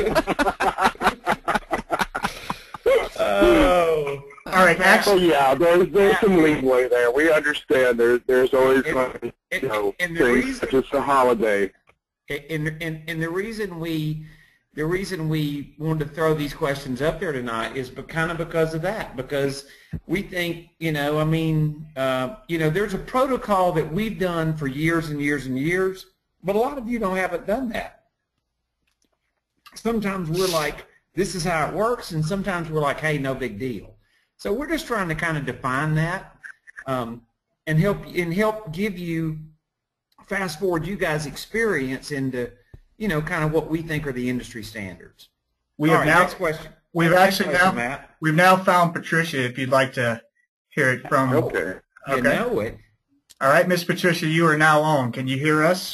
Speaker 2: Oh.
Speaker 3: All right,
Speaker 4: So
Speaker 3: actually,
Speaker 4: yeah, there's there's some leeway there. We understand there's there's always
Speaker 2: And-
Speaker 4: going to
Speaker 2: and-
Speaker 4: you know
Speaker 2: and the
Speaker 4: things
Speaker 2: reason-
Speaker 4: such as the holiday.
Speaker 2: And, and, and the reason we the reason we wanted to throw these questions up there tonight is be, kind of because of that, because we think, you know, I mean, uh, you know, there's a protocol that we've done for years and years and years, but a lot of you don't haven't done that. Sometimes we're like, this is how it works, and sometimes we're like, hey, no big deal. So we're just trying to kind of define that um, and help and help give you, fast forward you guys' experience into, you know, kind of what we think are the industry standards.
Speaker 3: we
Speaker 2: All
Speaker 3: have
Speaker 2: right,
Speaker 3: now
Speaker 2: next question.
Speaker 3: we've
Speaker 2: Next
Speaker 3: actually
Speaker 2: question,
Speaker 3: now
Speaker 2: Matt.
Speaker 3: we've now found Patricia. If you'd like to hear it from.
Speaker 4: Okay.
Speaker 2: You
Speaker 3: Okay.
Speaker 2: know it.
Speaker 3: All right, Miss Patricia, you are now on. Can you hear us?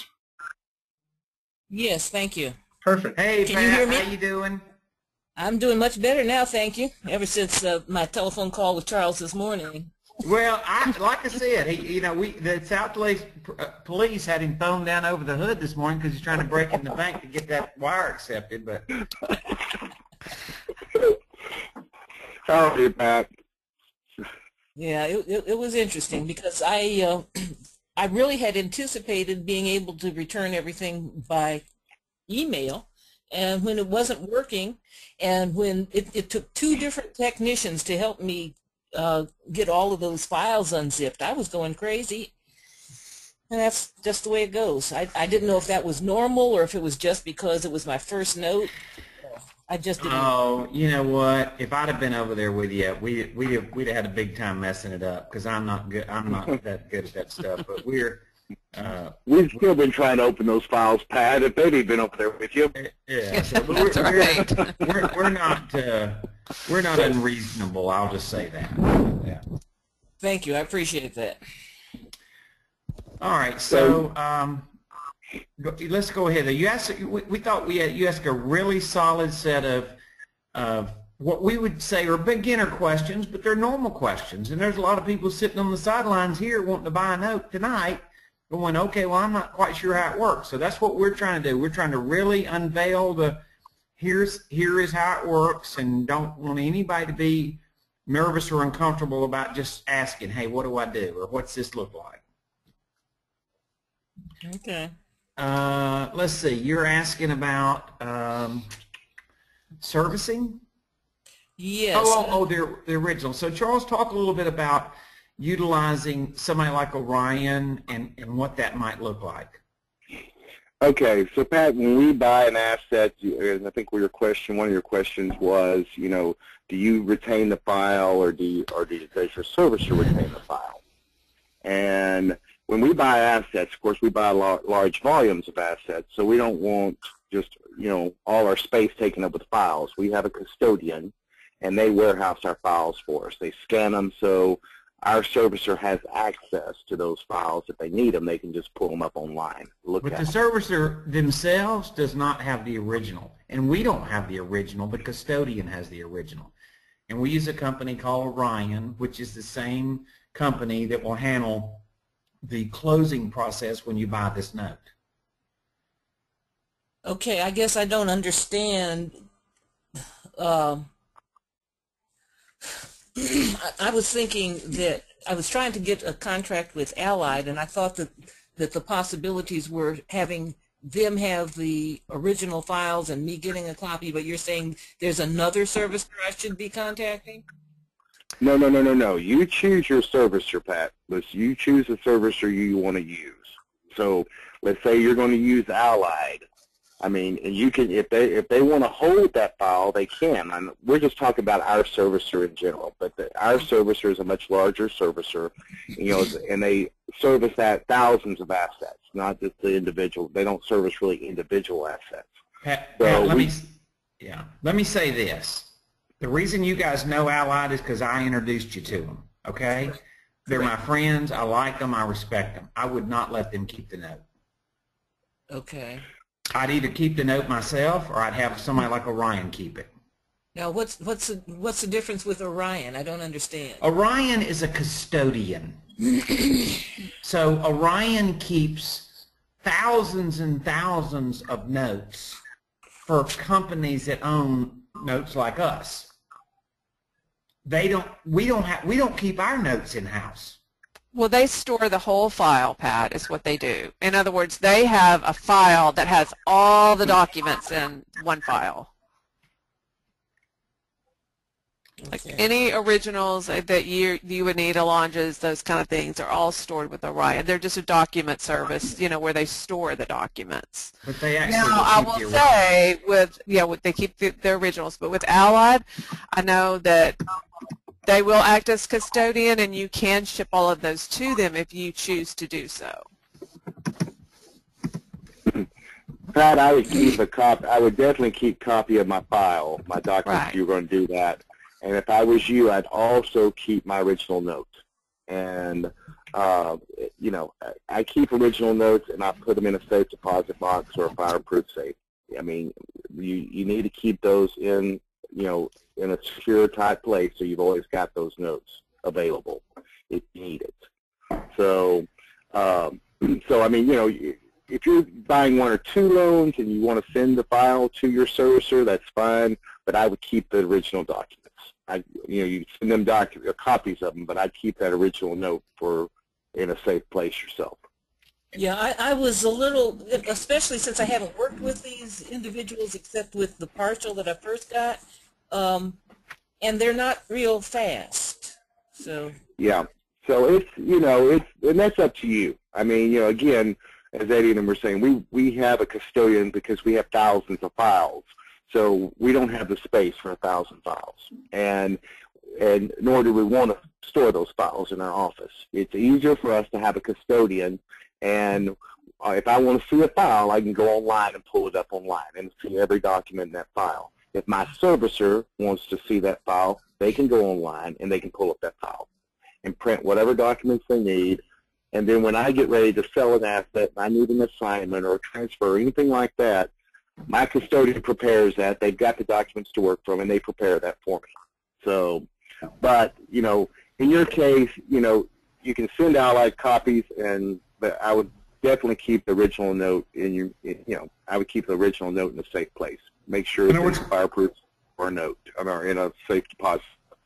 Speaker 8: Yes, thank you.
Speaker 3: Perfect.
Speaker 2: Hey,
Speaker 8: Can you
Speaker 2: Pat,
Speaker 8: hear me?
Speaker 2: how you doing?
Speaker 8: I'm doing much better now, thank you. Ever since uh, my telephone call with Charles this morning.
Speaker 2: Well, I, like I said, he, you know, we the South Lake uh, police had him thrown down over the hood this morning because he's trying to break in the bank to get that wire accepted. But
Speaker 4: How are you, Pat?
Speaker 8: Yeah, it, it, it was interesting because I uh, I really had anticipated being able to return everything by email, and when it wasn't working, and when it, it took two different technicians to help me uh, get all of those files unzipped, I was going crazy. And that's just the way it goes. I, I didn't know if that was normal or if it was just because it was my first note. I just didn't.
Speaker 2: oh, you know what? If I'd have been over there with you, we we have, we'd have had a big time messing it up because I'm not good. I'm not that good at that stuff. But we're uh,
Speaker 4: We've still been trying to open those files, Pat. If they'd been over there with you.
Speaker 2: yeah. So, but we're,
Speaker 7: That's right.
Speaker 2: we're, we're we're not uh, we're not unreasonable. I'll just say that. Yeah.
Speaker 8: Thank you. I appreciate that.
Speaker 2: All right, so um, go, let's go ahead. You asked. We, we thought we had, you asked a really solid set of of what we would say are beginner questions, but they're normal questions. And there's a lot of people sitting on the sidelines here wanting to buy a note tonight, going, okay, well, I'm not quite sure how it works. So that's what we're trying to do. We're trying to really unveil the here's here is how it works, and don't want anybody to be nervous or uncomfortable about just asking, hey, what do I do, or what's this look like?
Speaker 8: Okay.
Speaker 2: Uh, let's see. You're asking about um, servicing?
Speaker 8: Yes.
Speaker 2: Oh, oh, oh, the, the original. So Charles, talk a little bit about utilizing somebody like Orion and, and what that might look like.
Speaker 4: Okay, so Pat, when we buy an asset, you- and I think your question, one of your questions was, you know, do you retain the file, or do you, or do you, does your servicer retain the file? And when we buy assets, of course, we buy lar- large volumes of assets, so we don't want just, you know, all our space taken up with files. We have a custodian, and they warehouse our files for us. They scan them, so our servicer has access to those files. If they need them, they can just pull them up online, look
Speaker 2: But
Speaker 4: at
Speaker 2: the
Speaker 4: them.
Speaker 2: servicer themselves does not have the original, and we don't have the original. The custodian has the original. And we use a company called Orion, which is the same company that will handle the closing process when you buy this note.
Speaker 8: Okay, I guess I don't understand. Um, I, I was thinking that I was trying to get a contract with Allied, and I thought that, that the possibilities were having them have the original files and me getting a copy, but you're saying there's another servicer I should be contacting?
Speaker 4: No, no, no, no, no. You choose your servicer, Pat. Let's, you choose the servicer you want to use. So let's say you're going to use Allied. I mean, and you can, if they if they want to hold that file, they can. And we're just talking about our servicer in general, but the, our servicer is a much larger servicer, you know, and they service that thousands of assets, not just the individual. They don't service really individual assets.
Speaker 2: Pat,
Speaker 4: So
Speaker 2: Pat, let
Speaker 4: we-
Speaker 2: me, yeah, let me say this. The reason you guys know Allied is because I introduced you to them, okay? They're my
Speaker 8: Correct.
Speaker 2: friends. I like them. I respect them. I would not let them keep the note.
Speaker 8: Okay.
Speaker 2: I'd either keep the note myself, or I'd have somebody like Orion keep it.
Speaker 8: Now, what's what's the, what's the difference with Orion? I don't understand.
Speaker 2: Orion is a custodian. So Orion keeps thousands and thousands of notes for companies that own notes like us. They don't, we don't have, we don't keep our notes in-house.
Speaker 7: Well, they store the whole file, Pat, is what they do. In other words, they have a file that has all the documents in one file. Like
Speaker 8: Okay.
Speaker 7: any originals that you you would need, Alonjas, those kind of things are all stored with Orion. They're just a document service, you know, where they store the documents.
Speaker 2: But they actually
Speaker 7: Now,
Speaker 2: will
Speaker 7: I
Speaker 2: keep
Speaker 7: will
Speaker 2: the original.
Speaker 7: say with, yeah, with, they keep the, their originals, but with Allied, I know that they will act as custodian, and you can ship all of those to them if you choose to do so.
Speaker 4: Pat, I would keep a copy. I would definitely keep copy of my file, my documents.
Speaker 7: Right.
Speaker 4: If you were going to do that, and if I was you, I'd also keep my original notes. And uh, you know, I, I keep original notes, and I put them in a safe deposit box or a fireproof safe. I mean, you you need to keep those in, you know, in a secure type place, so you've always got those notes available if you need it. So, um, so I mean, you know, if you're buying one or two loans and you want to send the file to your servicer, that's fine. But I would keep the original documents. I, you know, you send them doc copies of them, but I'd keep that original note for in a safe place yourself.
Speaker 8: Yeah, I, I was a little, especially since I haven't worked with these individuals except with the partial that I first got, um, and they're not real fast. So
Speaker 4: Yeah. So it's, you know, it's, and that's up to you. I mean, you know, again, as Eddie and I were saying, we, we have a custodian because we have thousands of files. So we don't have the space for a thousand files. And, and nor do we want to store those files in our office. It's easier for us to have a custodian, and uh, if I want to see a file, I can go online and pull it up online and see every document in that file. If my servicer wants to see that file, they can go online and they can pull up that file and print whatever documents they need. And then when I get ready to sell an asset, and I need an assignment or a transfer or anything like that, my custodian prepares that. They've got the documents to work from, and they prepare that for me. So, but, you know, in your case, you know, you can send out like copies, and but I would definitely keep the original note in your, in, you know, I would keep the original note in a safe place. Make sure it's fireproof or a note, or in a safe deposit.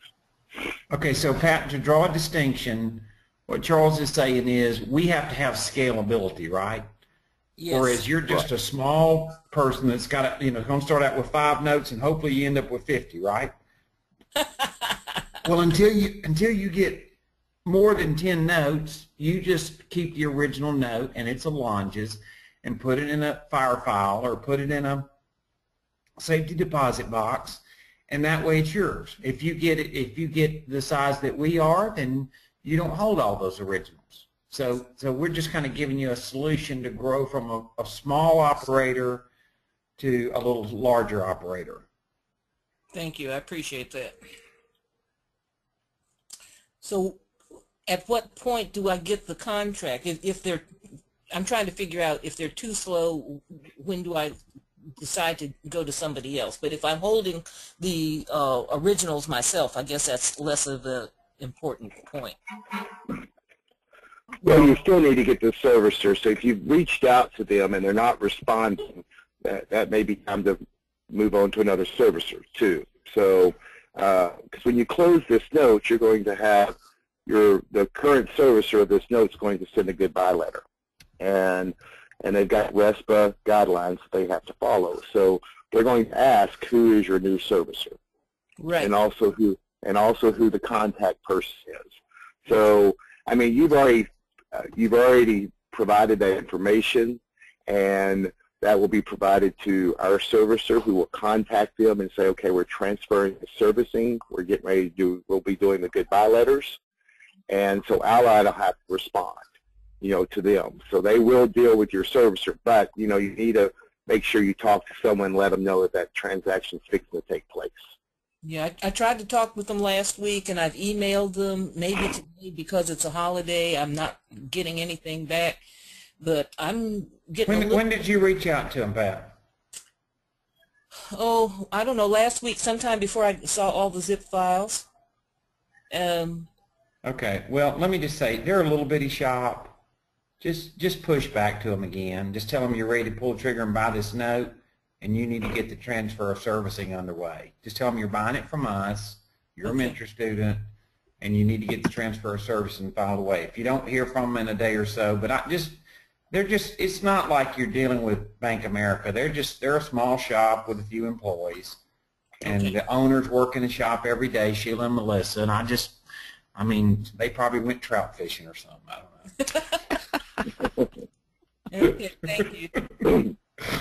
Speaker 2: Okay, so Pat, to draw a distinction, what Charles is saying is we have to have scalability, right?
Speaker 8: yes.
Speaker 2: Whereas you're just a small person that's got to, you know, going to start out with five notes, and hopefully you end up with fifty, right? Well, until you until you get more than ten notes, you just keep the original note, and it's Alonja's, and put it in a fire file or put it in a safety deposit box, and that way it's yours. If you get it, if you get the size that we are, then you don't hold all those originals. So, so we're just kind of giving you a solution to grow from a, a small operator to a little larger operator.
Speaker 8: Thank you. I appreciate that. So at what point do I get the contract? If, if they're, I'm trying to figure out if they're too slow, when do I decide to go to somebody else? But if I'm holding the uh, originals myself, I guess that's less of an important point.
Speaker 4: Well, you still need to get the servicer. So if you've reached out to them and they're not responding, that, that may be time to move on to another servicer too. So, because uh, when you close this note, you're going to have your the current servicer of this note is going to send a goodbye letter, and and they've got RESPA guidelines that they have to follow. So they're going to ask who is your new servicer,
Speaker 8: Right.
Speaker 4: and also who and also who the contact person is. So I mean, you've already uh, you've already provided that information, and that will be provided to our servicer, who will contact them and say, okay, we're transferring the servicing, we're getting ready to do, we'll be doing the goodbye letters. And so Allied will have to respond, you know, to them. So they will deal with your servicer, but, you know, you need to make sure you talk to someone, let them know that that transaction is fixing to take place.
Speaker 8: Yeah, I, I tried to talk with them last week, and I've emailed them. Maybe today, because it's a holiday, I'm not getting anything back. But I'm getting a
Speaker 2: When,
Speaker 8: little,
Speaker 2: when did you reach out to them, Pat?
Speaker 8: oh, I don't know, last week, sometime before I saw all the zip files. Um,
Speaker 2: Okay, well, let me just say, they're a little bitty shop. Just just push back to them again. Just tell them you're ready to pull the trigger and buy this note, and you need to get the transfer of servicing underway. Just tell them you're buying it from us, you're
Speaker 8: Okay.
Speaker 2: a mentor student, and you need to get the transfer of servicing filed away. If you don't hear from them in a day or so, but I just, they're just, it's not like you're dealing with Bank America. They're just, they're a small shop with a few employees, and
Speaker 8: Okay.
Speaker 2: the owners work in the shop every day, Sheila and Melissa, and I just, I mean, they probably went trout fishing or something. I don't know.
Speaker 8: Okay, thank you.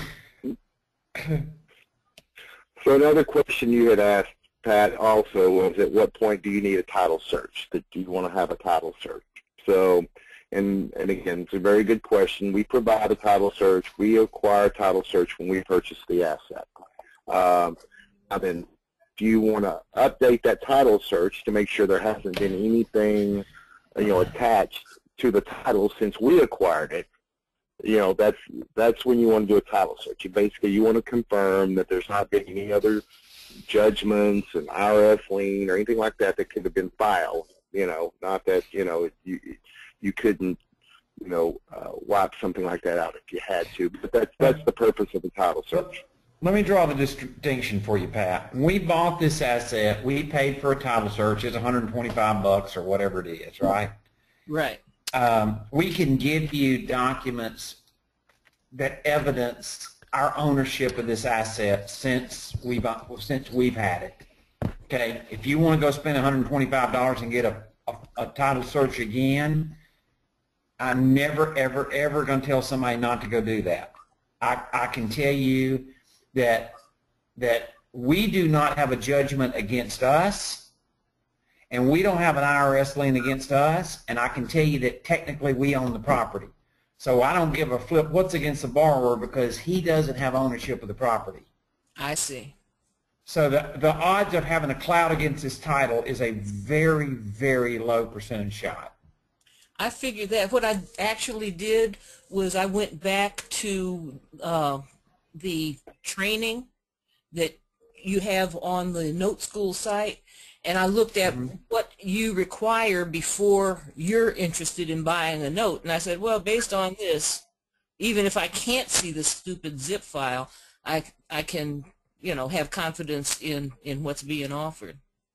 Speaker 4: So another question you had asked, Pat, also was, at what point do you need a title search? That do you want to have a title search? So, and and again, it's a very good question. We provide a title search. We acquire a title search when we purchase the asset. Um, and then, do you want to update that title search to make sure there hasn't been anything, you know, attached to the title since we acquired it? You know, that's that's when you want to do a title search. You basically you want to confirm that there's not been any other judgments, an I R S lien, or anything like that that could have been filed. You know, not that you know you you couldn't you know uh, wipe something like that out if you had to. But that's that's the purpose of the title search.
Speaker 2: Let me draw the distinction for you, Pat. When we bought this asset, we paid for a title search. It's one hundred twenty-five bucks or whatever it is, right?
Speaker 8: Right.
Speaker 2: Um, we can give you documents that evidence our ownership of this asset since we've since we've had it. Okay, if you want to go spend one hundred twenty-five dollars and get a, a, a title search again, I'm never, ever, ever going to tell somebody not to go do that. I, I can tell you that that we do not have a judgment against us, and we don't have an I R S lien against us, and I can tell you that technically we own the property. So I don't give a flip what's against the borrower because he doesn't have ownership of the property.
Speaker 8: I see.
Speaker 2: So the, the odds of having a cloud against this title is a very, very low percentage shot.
Speaker 8: I figured that. What I actually did was I went back to uh, the training that you have on the Note School site, and I looked at mm-hmm. what you require before you're interested in buying a note. And I said, well, based on this, even if I can't see the stupid zip file, I, I can, you know, have confidence in, in what's being offered.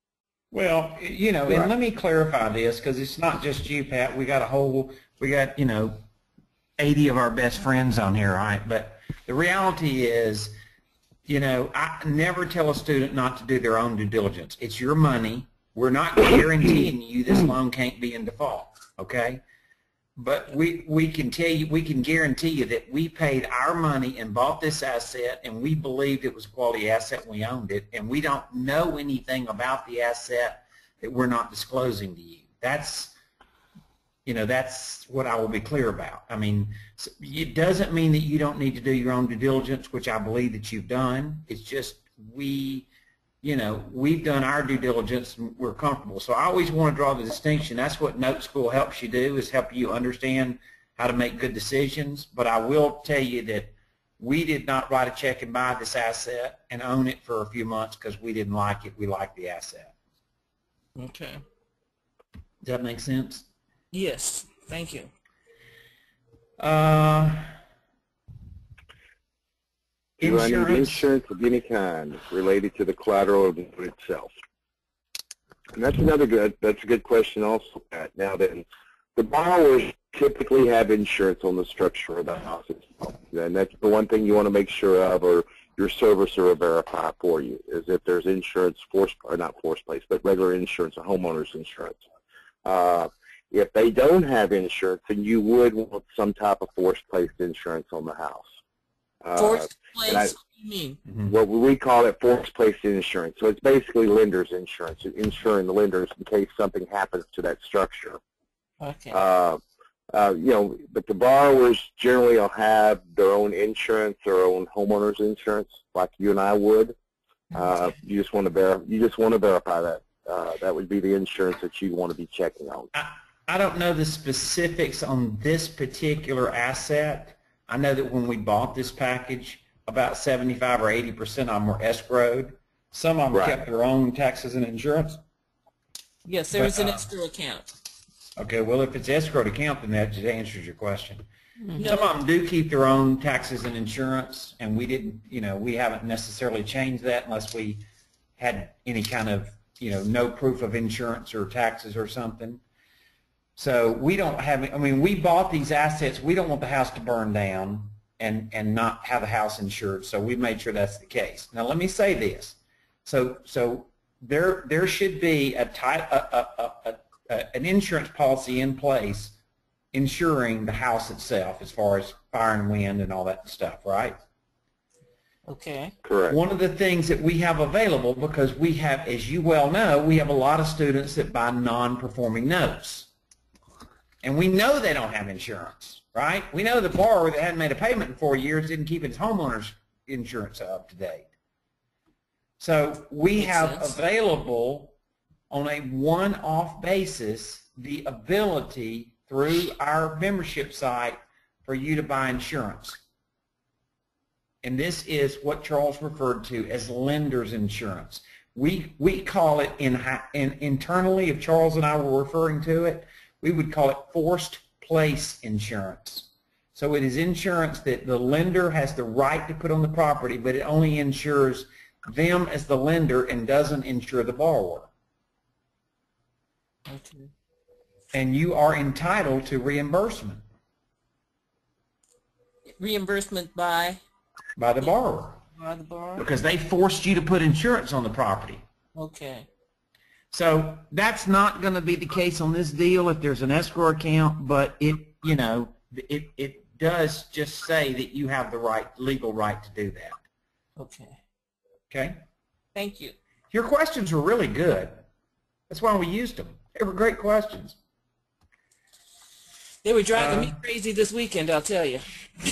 Speaker 2: Well, you know,
Speaker 4: right.
Speaker 2: And let me clarify this, because it's not just you, Pat. We got a whole, we got, you know, eighty of our best friends on here, right? But the reality is, you know, I never tell a student not to do their own due diligence. It's your money. We're not guaranteeing you this loan can't be in default, okay? But we, we can tell you, we can guarantee you that we paid our money and bought this asset, and we believed it was a quality asset and we owned it, and we don't know anything about the asset that we're not disclosing to you. That's, you know, that's what I will be clear about. I mean, it doesn't mean that you don't need to do your own due diligence, which I believe that you've done. It's just we, you know, we've done our due diligence and we're comfortable. So I always want to draw the distinction. That's what Note School helps you do, is help you understand how to make good decisions. But I will tell you that we did not write a check and buy this asset and own it for a few months because we didn't like it. We liked the asset.
Speaker 8: Okay.
Speaker 2: Does that make sense?
Speaker 8: Yes. Thank you.
Speaker 2: Uh,
Speaker 4: Do I need
Speaker 2: insurance.
Speaker 4: insurance of any kind related to the collateral of the note itself? And that's another good, that's a good question also, Pat. Now then, the borrowers typically have insurance on the structure of the house itself. And that's the one thing you want to make sure of, or your servicer will verify for you, is if there's insurance, force, or not force placed, but regular insurance, or homeowner's insurance. Uh, if they don't have insurance, then you would want some type of force-placed insurance on the house. Uh,
Speaker 8: Forced place,
Speaker 4: I,
Speaker 8: what do you mean?
Speaker 2: Mm-hmm.
Speaker 4: What we call it force-placed insurance. So it's basically lender's insurance, insuring the lenders in case something happens to that structure.
Speaker 8: Okay.
Speaker 4: Uh, uh, you know, but the borrowers generally will have their own insurance, their own homeowner's insurance, like you and I would. Uh, you just want to ver- you just want to verify that. Uh, that would be the insurance that you want to be checking on.
Speaker 2: I, I don't know the specifics on this particular asset. I know that when we bought this package, about seventy-five or eighty percent of them were escrowed. Some of them
Speaker 4: Right.
Speaker 2: kept their own taxes and insurance.
Speaker 8: Yes, there is
Speaker 2: But,
Speaker 8: an
Speaker 2: uh,
Speaker 8: escrow account.
Speaker 2: Okay, well, if it's escrowed account, then that just answers your question.
Speaker 8: No.
Speaker 2: Some of them do keep their own taxes and insurance, and we didn't, you know, we haven't necessarily changed that unless we had any kind of, you know, no proof of insurance or taxes or something. So we don't have, I mean, we bought these assets. We don't want the house to burn down and, and not have the house insured, so we made sure that's the case. Now, let me say this. So, so there, there should be a, type, a, a, a, a, an insurance policy in place insuring the house itself as far as fire and wind and all that stuff, right?
Speaker 8: Okay.
Speaker 4: Correct.
Speaker 2: One of the things that we have available, because we have, as you well know, we have a lot of students that buy non-performing notes. And we know they don't have insurance, right? We know the borrower that hadn't made a payment in four years didn't keep his homeowner's insurance up to date. So we
Speaker 8: Makes
Speaker 2: have
Speaker 8: sense.
Speaker 2: available on a one-off basis the ability through our membership site for you to buy insurance. And this is what Charles referred to as lender's insurance. We, we call it in, in, internally, if Charles and I were referring to it, we would call it forced place insurance. So it is insurance that the lender has the right to put on the property, but it only insures them as the lender and doesn't insure the borrower.
Speaker 8: Okay.
Speaker 2: And you are entitled to reimbursement
Speaker 8: Reimbursement by,
Speaker 2: by the borrower
Speaker 8: by the borrower?
Speaker 2: because they forced you to put insurance on the property.
Speaker 8: Okay.
Speaker 2: So that's not going to be the case on this deal if there's an escrow account, but it, you know, it, it does just say that you have the right, legal right to do that.
Speaker 8: Okay.
Speaker 2: Okay?
Speaker 8: Thank you.
Speaker 2: Your questions were really good. That's why we used them. They were great questions.
Speaker 8: They were driving
Speaker 2: Uh,
Speaker 8: me crazy this weekend, I'll tell you.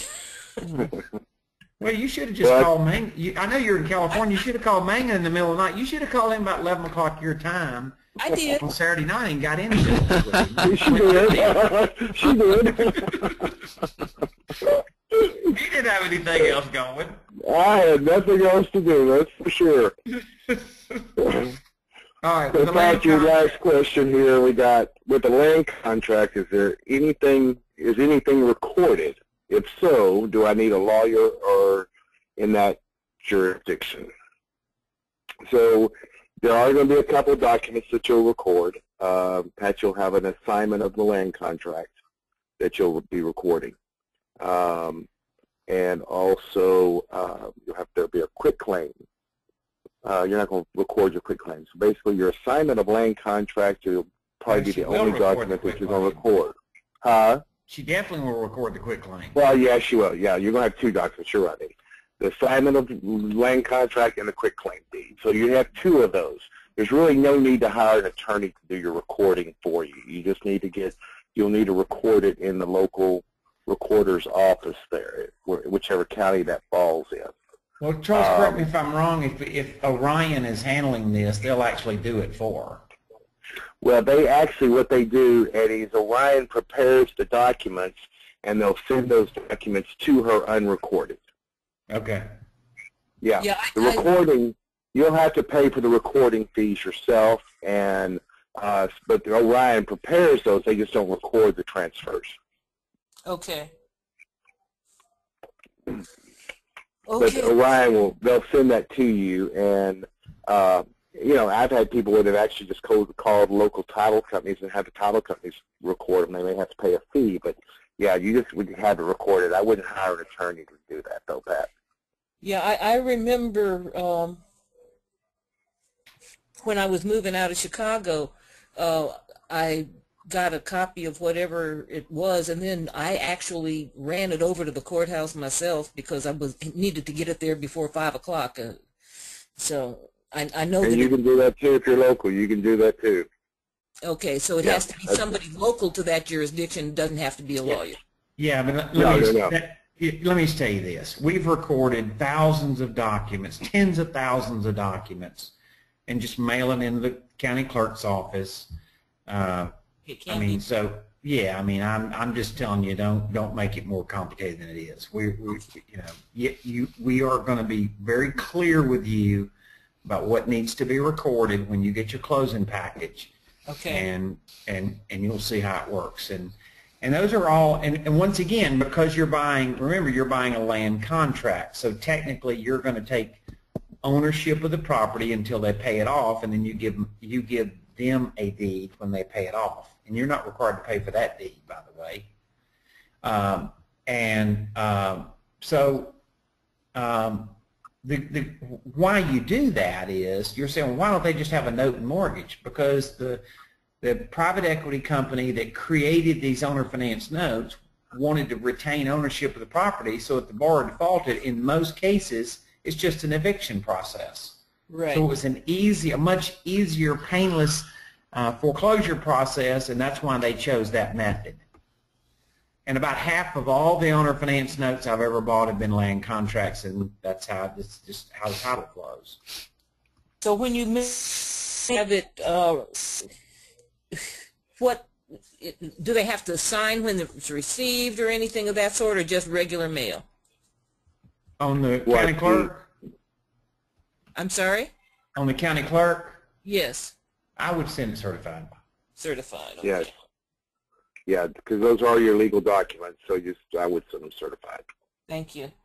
Speaker 2: Well, you should have just
Speaker 4: What?
Speaker 2: called Mang. You, I know you're in California. You should have called Manga in the middle of the night. You should have called him about eleven o'clock your time
Speaker 8: I did.
Speaker 2: on Saturday night and got into it with him.
Speaker 4: She did. She did.
Speaker 2: You didn't have anything else going.
Speaker 4: I had nothing else to do, that's for sure.
Speaker 2: All right.
Speaker 4: So
Speaker 2: With the land
Speaker 4: back to your
Speaker 2: contract-
Speaker 4: last question here, we got, with the land contract, is there anything, is anything recorded? If so, do I need a lawyer or in that jurisdiction? So there are going to be a couple of documents that you'll record. Uh, Pat, you'll have an assignment of the land contract that you'll be recording. Um, and also, uh, you'll have to be a quick claim. Uh, you're not going to record your quick claim. So basically, your assignment of land contract will probably be
Speaker 2: She
Speaker 4: the
Speaker 2: will
Speaker 4: only
Speaker 2: record the
Speaker 4: document that
Speaker 2: quick
Speaker 4: you're going to
Speaker 2: claim.
Speaker 4: record. Huh?
Speaker 2: She definitely will record the quick claim.
Speaker 4: Well, yes, you will. Yeah, you're going to have two documents. You're right. The assignment of land contract and the quick claim deed. So you have two of those. There's really no need to hire an attorney to do your recording for you. You just need to get, you'll need to record it in the local recorder's office there, whichever county that falls in.
Speaker 2: Well, Charles, correct
Speaker 4: Um,
Speaker 2: me if I'm wrong. If, if Orion is handling this, they'll actually do it for her.
Speaker 4: Well, they actually, what they do, Eddie, is Orion prepares the documents, and they'll send those documents to her unrecorded.
Speaker 2: Okay.
Speaker 4: Yeah.
Speaker 8: Yeah, I-
Speaker 4: the
Speaker 8: I-
Speaker 4: recording, you'll have to pay for the recording fees yourself, and uh, but the Orion prepares those. They just don't record the transfers.
Speaker 8: Okay.
Speaker 4: But
Speaker 8: Okay.
Speaker 4: Orion will, they'll send that to you, and uh, you know, I've had people where they've actually just called, called local title companies and had the title companies record them. They may have to pay a fee, but yeah, you just would have it recorded. I wouldn't hire an attorney to do that, though, Pat.
Speaker 8: Yeah, I, I remember um, when I was moving out of Chicago, uh, I got a copy of whatever it was, and then I actually ran it over to the courthouse myself because I was needed to get it there before five o'clock. Uh, so I, I know
Speaker 4: And
Speaker 8: that.
Speaker 4: you
Speaker 8: It,
Speaker 4: can do that too if you're local. You can do that too.
Speaker 8: okay, so it
Speaker 4: Yeah,
Speaker 8: has to be
Speaker 4: that's-
Speaker 8: somebody local to that jurisdiction. It doesn't have to be a lawyer.
Speaker 2: Yeah, but let,
Speaker 4: No,
Speaker 2: let me,
Speaker 4: no, no.
Speaker 2: That, it, let me just tell you this. We've recorded thousands of documents, tens of thousands of documents, and just mailing into the county clerk's office. Uh,
Speaker 8: It
Speaker 2: I
Speaker 8: can
Speaker 2: mean,
Speaker 8: be.
Speaker 2: so yeah. I mean, I'm I'm just telling you, don't don't make it more complicated than it is. We, we you know, you, you we are going to be very clear with you about what needs to be recorded when you get your closing package.
Speaker 8: Okay.
Speaker 2: And and and you'll see how it works. And and those are all. And, and once again, because you're buying, remember, you're buying a land contract. So technically, you're going to take ownership of the property until they pay it off, and then you give you give them a deed when they pay it off. And you're not required to pay for that deed, by the way. Um, and um, so um, the, the why you do that is you're saying, well, why don't they just have a note and mortgage? Because the the private equity company that created these owner finance notes wanted to retain ownership of the property, so if the borrower defaulted, in most cases, it's just an eviction process.
Speaker 8: Right.
Speaker 2: So it was an easy, a much easier, painless uh, foreclosure process, and that's why they chose that method. And about half of all the owner finance notes I've ever bought have been land contracts, and that's how it's just how the title flows.
Speaker 8: So when you have it, uh, what do they have to sign when it's received or anything of that sort, or just regular mail?
Speaker 2: On the
Speaker 4: What,
Speaker 2: county clerk?
Speaker 8: I'm sorry?
Speaker 2: On the county clerk,
Speaker 8: Yes,
Speaker 2: I would send it certified.
Speaker 8: certified. Okay.
Speaker 4: Yes. Yeah, because those are your legal documents, so just I would send them certified.
Speaker 8: Thank you.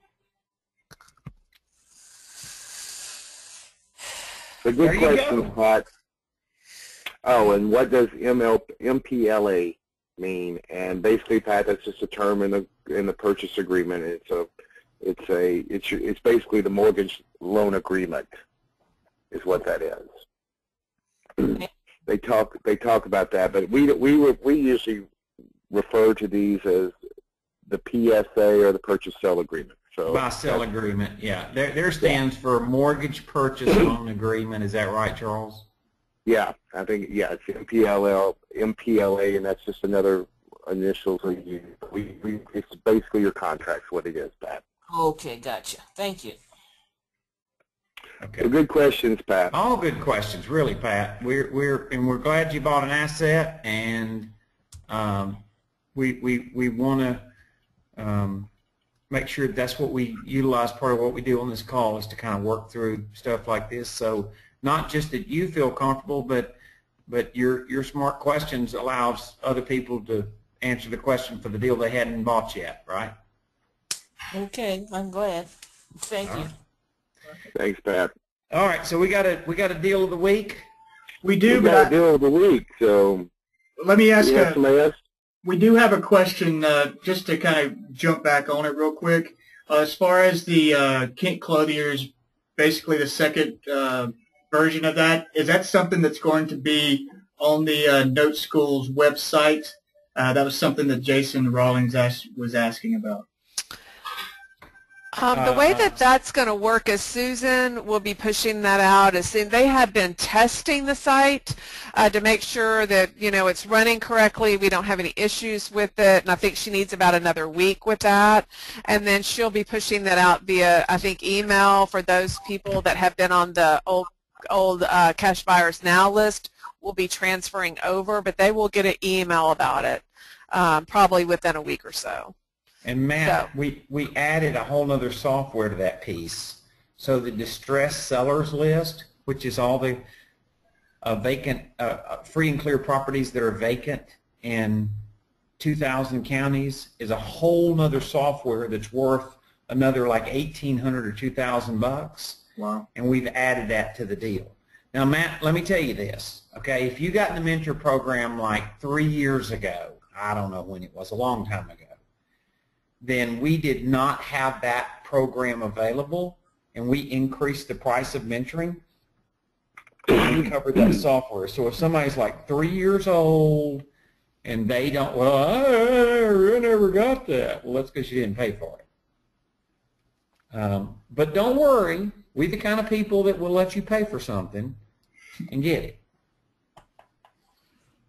Speaker 4: So
Speaker 2: There
Speaker 4: good
Speaker 2: you
Speaker 4: question,
Speaker 2: go.
Speaker 4: Pat. Oh, and what does M L, M P L A mean? And basically, Pat, that's just a term in the in the purchase agreement. It's a it's a it's it's basically the mortgage loan agreement, is what that is. They talk they talk about that, but we we we usually refer to these as the P S A or the purchase sale agreement. So
Speaker 2: Buy sell agreement, yeah. There, there stands for mortgage purchase loan agreement. Is that right, Charles?
Speaker 4: yeah, I think yeah, it's M P L L, M P L A, and that's just another initials. We, we, we it's basically your contract's what it is, Pat.
Speaker 8: Okay, gotcha. Thank you.
Speaker 2: Okay.
Speaker 4: So good questions, Pat.
Speaker 2: All good questions, really, Pat. We're we're and we're glad you bought an asset, and um, we we we want to um, make sure that's what we utilize. Part of what we do on this call is to kind of work through stuff like this. So not just that you feel comfortable, but but your your smart questions allows other people to answer the question for the deal they hadn't bought yet, right?
Speaker 8: Okay, I'm glad. Thank
Speaker 2: All
Speaker 8: you.
Speaker 2: right.
Speaker 4: Thanks, Pat.
Speaker 2: All right, so we got a we got a deal of the week.
Speaker 3: We do,
Speaker 4: We
Speaker 3: but
Speaker 4: got a
Speaker 3: I,
Speaker 4: deal of the week, so
Speaker 3: let me ask
Speaker 4: you have
Speaker 3: a,
Speaker 4: somebody else?
Speaker 3: we do have a question uh, just to kind of jump back on it real quick. Uh, as far as the uh, Kent Clothier's, basically the second uh, version of that, is that something that's going to be on the uh, Note School's website? Uh, that was something that Jason Rawlings asked, was asking about.
Speaker 7: Um, the way
Speaker 2: Uh,
Speaker 7: that that's going to work is Susan will be pushing that out as soon. They have been testing the site uh, to make sure that, you know, it's running correctly. We don't have any issues with it, and I think she needs about another week with that. And then she'll be pushing that out via, I think, email for those people that have been on the old old uh, Cash Buyers Now list. Will be transferring over, but they will get an email about it um, probably within a week or so.
Speaker 2: And Matt,
Speaker 7: So-
Speaker 2: we, we added a whole other software to that piece. So the distressed sellers list, which is all the uh, vacant, uh, free and clear properties that are vacant in two thousand counties, is a whole other software that's worth another like eighteen hundred or two thousand bucks.
Speaker 3: Wow.
Speaker 2: And we've added that to the deal. Now, Matt, let me tell you this, okay? If you got in the mentor program like three years ago, I don't know when it was, a long time ago, then we did not have that program available, and we increased the price of mentoring, and we covered that software. So if somebody's like three years old and they don't, well, I, I never got that. Well, that's because you didn't pay for it. Um, but don't worry, we're the kind of people that will let you pay for something and get it.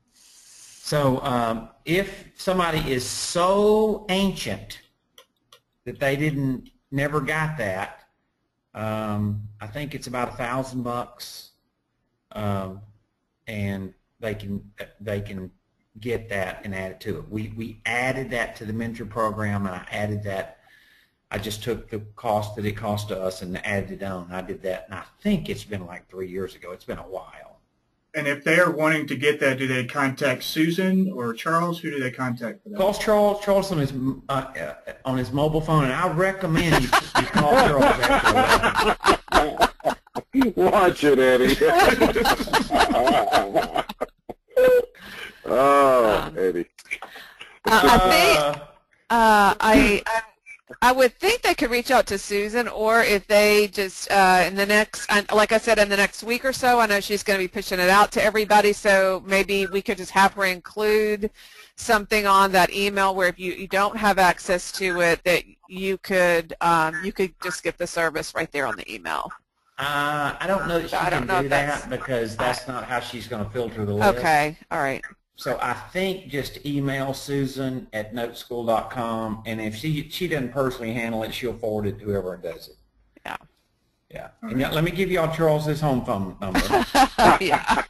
Speaker 2: So um, if somebody is so ancient that they didn't, never got that. Um, I think it's about a thousand bucks, um, and they can they can get that and add it to it. We we added that to the mentor program, and I added that. I just took the cost that it cost us and added it on. I did that, and I think it's been like three years ago. It's been a while.
Speaker 3: And if they are wanting to get that, do they contact Susan or Charles? Who do they contact for that?
Speaker 2: Call Charles. Charles on his uh, uh, on his mobile phone, and I recommend you, you call Charles after.
Speaker 4: Watch it, Eddie. Oh, Eddie.
Speaker 7: Uh, I think
Speaker 2: Uh,
Speaker 7: uh, I, I I would think they could reach out to Susan, or if they just uh, in the next, like I said, in the next week or so. I know she's going to be pushing it out to everybody, so maybe we could just have her include something on that email where if you, you don't have access to it, that you could um, you could just get the service right there on the email.
Speaker 2: Uh, I don't know that she
Speaker 7: I don't
Speaker 2: can
Speaker 7: know
Speaker 2: do
Speaker 7: if that's-
Speaker 2: that because that's not how she's going to filter the list.
Speaker 7: Okay, all right.
Speaker 2: So I think just email Susan at noteschool dot com, and if she she doesn't personally handle it, she'll forward it to whoever does it.
Speaker 7: Yeah.
Speaker 2: Yeah. And now, let me give y'all Charles's home phone number.
Speaker 7: Yeah.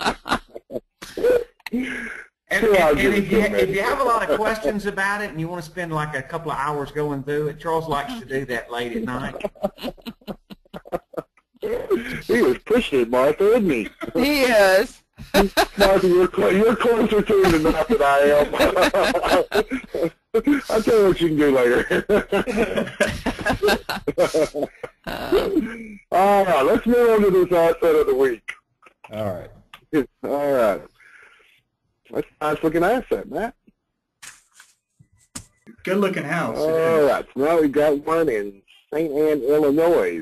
Speaker 2: And, and, and if, you, if you have a lot of questions about it and you want to spend like a couple of hours going through it, Charles likes to do that late at night.
Speaker 4: He was pushing it, Martha, isn't he?
Speaker 7: He is.
Speaker 4: Martha, you're, cl you're closer to him than that than I am. I'll tell you what you can do later. All right, let's move on to this asset of the week.
Speaker 2: All right.
Speaker 4: All right. That's a nice looking asset, Matt.
Speaker 3: Good looking house. it
Speaker 4: All
Speaker 3: is.
Speaker 4: right, so now we've got one in Saint Anne, Illinois.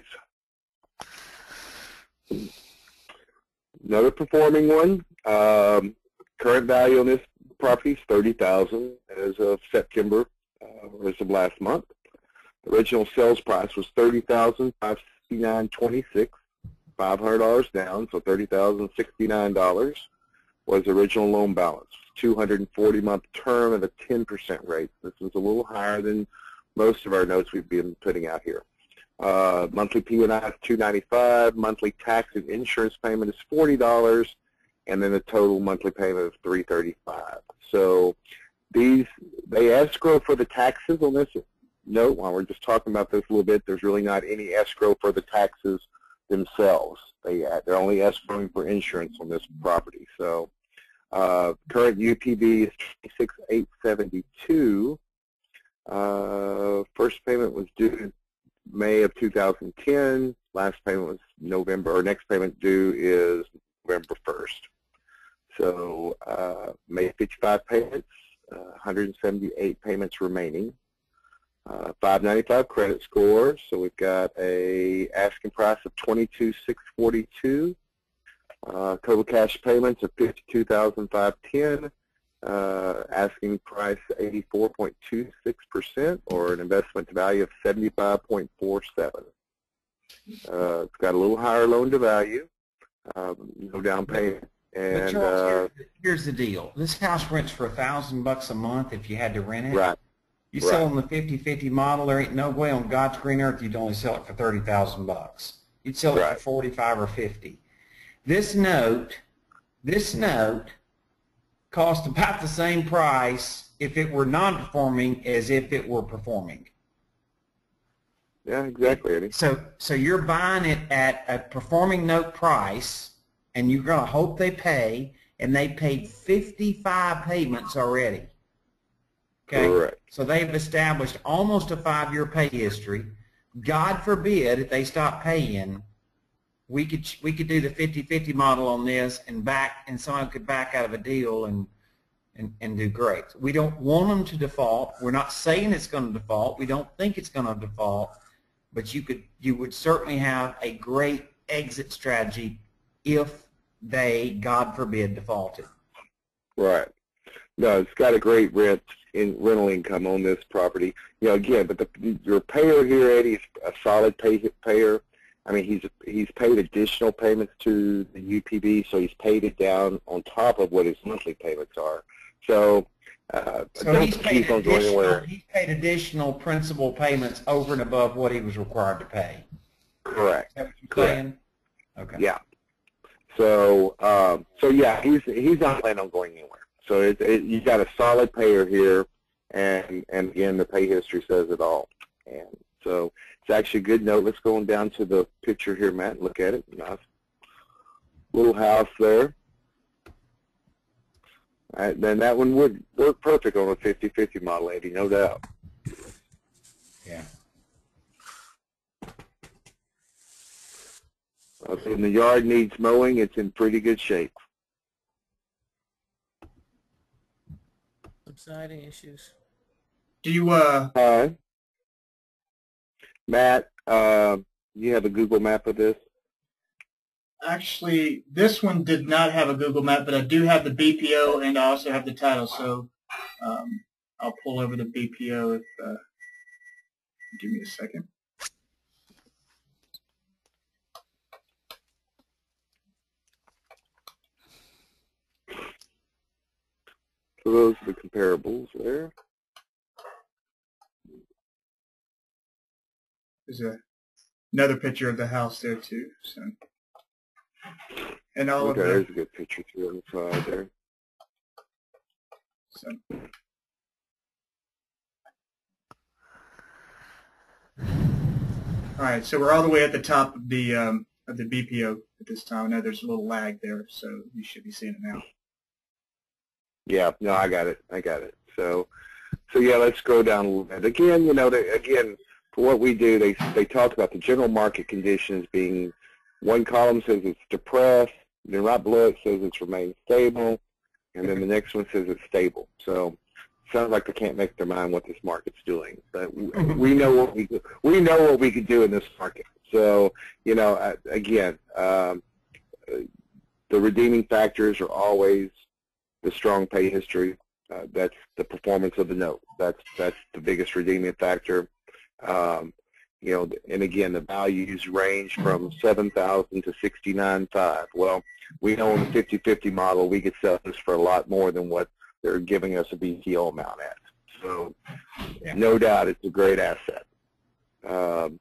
Speaker 4: Another performing one. Um, current value on this property is thirty thousand dollars as of September, uh, or as of last month. Original sales price was thirty thousand five hundred sixty-nine dollars and twenty-six cents, five hundred dollars down, so thirty thousand sixty-nine dollars was the original loan balance. two hundred forty month term at a ten percent rate. This is a little higher than most of our notes we've been putting out here. Uh, monthly P and I is two hundred ninety-five dollars, monthly tax and insurance payment is forty dollars, and then the total monthly payment is three hundred thirty-five dollars. So these, they escrow for the taxes on this note. While we're just talking about this a little bit, there's really not any escrow for the taxes themselves. They, they're only escrowing for insurance on this property. So uh, current U P B is twenty-six thousand eight hundred seventy-two dollars. Uh, first payment was due May of two thousand ten. Last payment was November, or next payment due is November first. So uh, May fifty-five payments, uh, one hundred seventy-eight payments remaining. Uh, five ninety-five credit score. So we've got a asking price of twenty-two thousand six hundred forty-two dollars. Uh, total cash payments of fifty-two thousand five hundred ten dollars. Uh, asking price eighty-four point two six percent, or an investment value of seventy-five point four seven. Uh, it's got a little higher loan to value, um, no down payment.
Speaker 2: But
Speaker 4: And
Speaker 2: Charles,
Speaker 4: uh,
Speaker 2: here's, here's the deal. This house rents for a thousand bucks a month if you had to rent it.
Speaker 4: right,
Speaker 2: You
Speaker 4: right.
Speaker 2: sell on the fifty fifty model, there ain't no way on God's green earth you'd only sell it for thirty thousand bucks. You'd sell it
Speaker 4: Right.
Speaker 2: for forty-five or fifty. This note, this note cost about the same price if it were non-performing as if it were performing.
Speaker 4: Yeah, exactly, Eddie.
Speaker 2: So, so you're buying it at a performing note price, and you're going to hope they pay, and they paid fifty-five payments already. Okay?
Speaker 4: Correct.
Speaker 2: So they've established almost a five-year pay history. God forbid if they stop paying, we could we could do the fifty fifty model on this, and back and someone could back out of a deal and and and do great. We don't want them to default. We're not saying it's going to default. We don't think it's going to default, but you could you would certainly have a great exit strategy if they, God forbid, defaulted.
Speaker 4: Right. No, it's got a great rent in rental income on this property. You know, again, but the, your payer here, Eddie, is a solid pay, payer. I mean, he's he's paid additional payments to the U P B, so he's paid it down on top of what his monthly payments are. So, uh,
Speaker 2: So
Speaker 4: don't
Speaker 2: he's
Speaker 4: think
Speaker 2: paid
Speaker 4: he's going to go
Speaker 2: additional,
Speaker 4: anywhere.
Speaker 2: he's paid additional principal payments over and above what he was required to pay.
Speaker 4: Correct.
Speaker 2: Is that what you're
Speaker 4: Correct.
Speaker 2: saying? Okay.
Speaker 4: Yeah. So, um, so yeah, he's he's not planning on going anywhere. So it, it, you got a solid payer here, and and again, the pay history says it all. And so it's actually a good note. Let's go on down to the picture here, Matt, and look at it. Nice little house there. All right, then that one would work perfect on a fifty fifty model, Andy, no doubt.
Speaker 2: Yeah.
Speaker 4: Okay, and the yard needs mowing. It's in pretty good shape.
Speaker 8: Subsiding issues.
Speaker 3: Do you, uh,
Speaker 4: Hi. Matt, uh, you have a Google map of this?
Speaker 3: actually, this one did not have a Google map, but I do have the B P O and I also have the title, so um, I'll pull over the B P O if, uh, give me a second.
Speaker 4: So those are the comparables there.
Speaker 3: There's a, another picture of the house there too, so. And all
Speaker 4: Okay,
Speaker 3: of
Speaker 4: there's
Speaker 3: the,
Speaker 4: a good picture too on the side there.
Speaker 3: so. All right, so we're all the way at the top of the um, of the B P O at this time. I know there's a little lag there, so you should be seeing it now.
Speaker 4: Yeah, no, I got it. I got it. So, so yeah, let's scroll down a little bit. Again, you know, they, again, for what we do, they they talk about the general market conditions being, one column says it's depressed, then right below it says it's remained stable, and then the next one says it's stable. So, sounds like they can't make their mind what this market's doing, but we know what we we know what we could do in this market. So, you know, uh, again, um, the redeeming factors are always the strong pay history. Uh, that's the performance of the note. That's that's the biggest redeeming factor. Um, you know, and again, the values range from seven thousand to sixty-nine five. Well, we know in the fifty fifty model we could sell this for a lot more than what they're giving us a B T O amount at. So,
Speaker 2: Yeah.
Speaker 4: no doubt, it's a great asset. Um,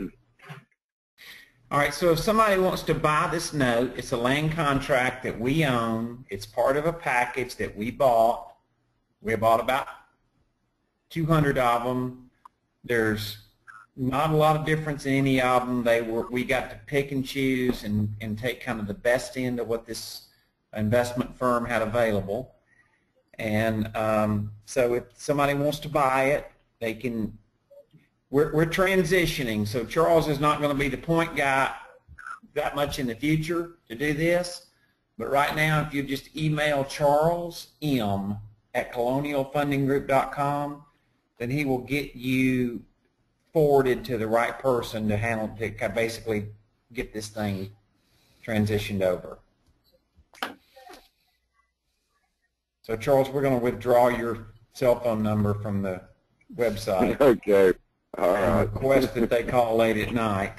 Speaker 2: All right, so if somebody wants to buy this note, it's a land contract that we own. It's part of a package that we bought. We bought about two hundred of them. There's not a lot of difference in any of them. They were, we got to pick and choose and, and take kind of the best end of what this investment firm had available. And um, so if somebody wants to buy it, they can. We're, we're transitioning, so Charles is not going to be the point guy that much in the future to do this. But right now, if you just email Charles M at colonial funding group dot com, then he will get you forwarded to the right person to handle, to basically get this thing transitioned over. So Charles, we're going to withdraw your cell phone number from the website.
Speaker 4: okay. All
Speaker 2: And
Speaker 4: right.
Speaker 2: request that they call late at night.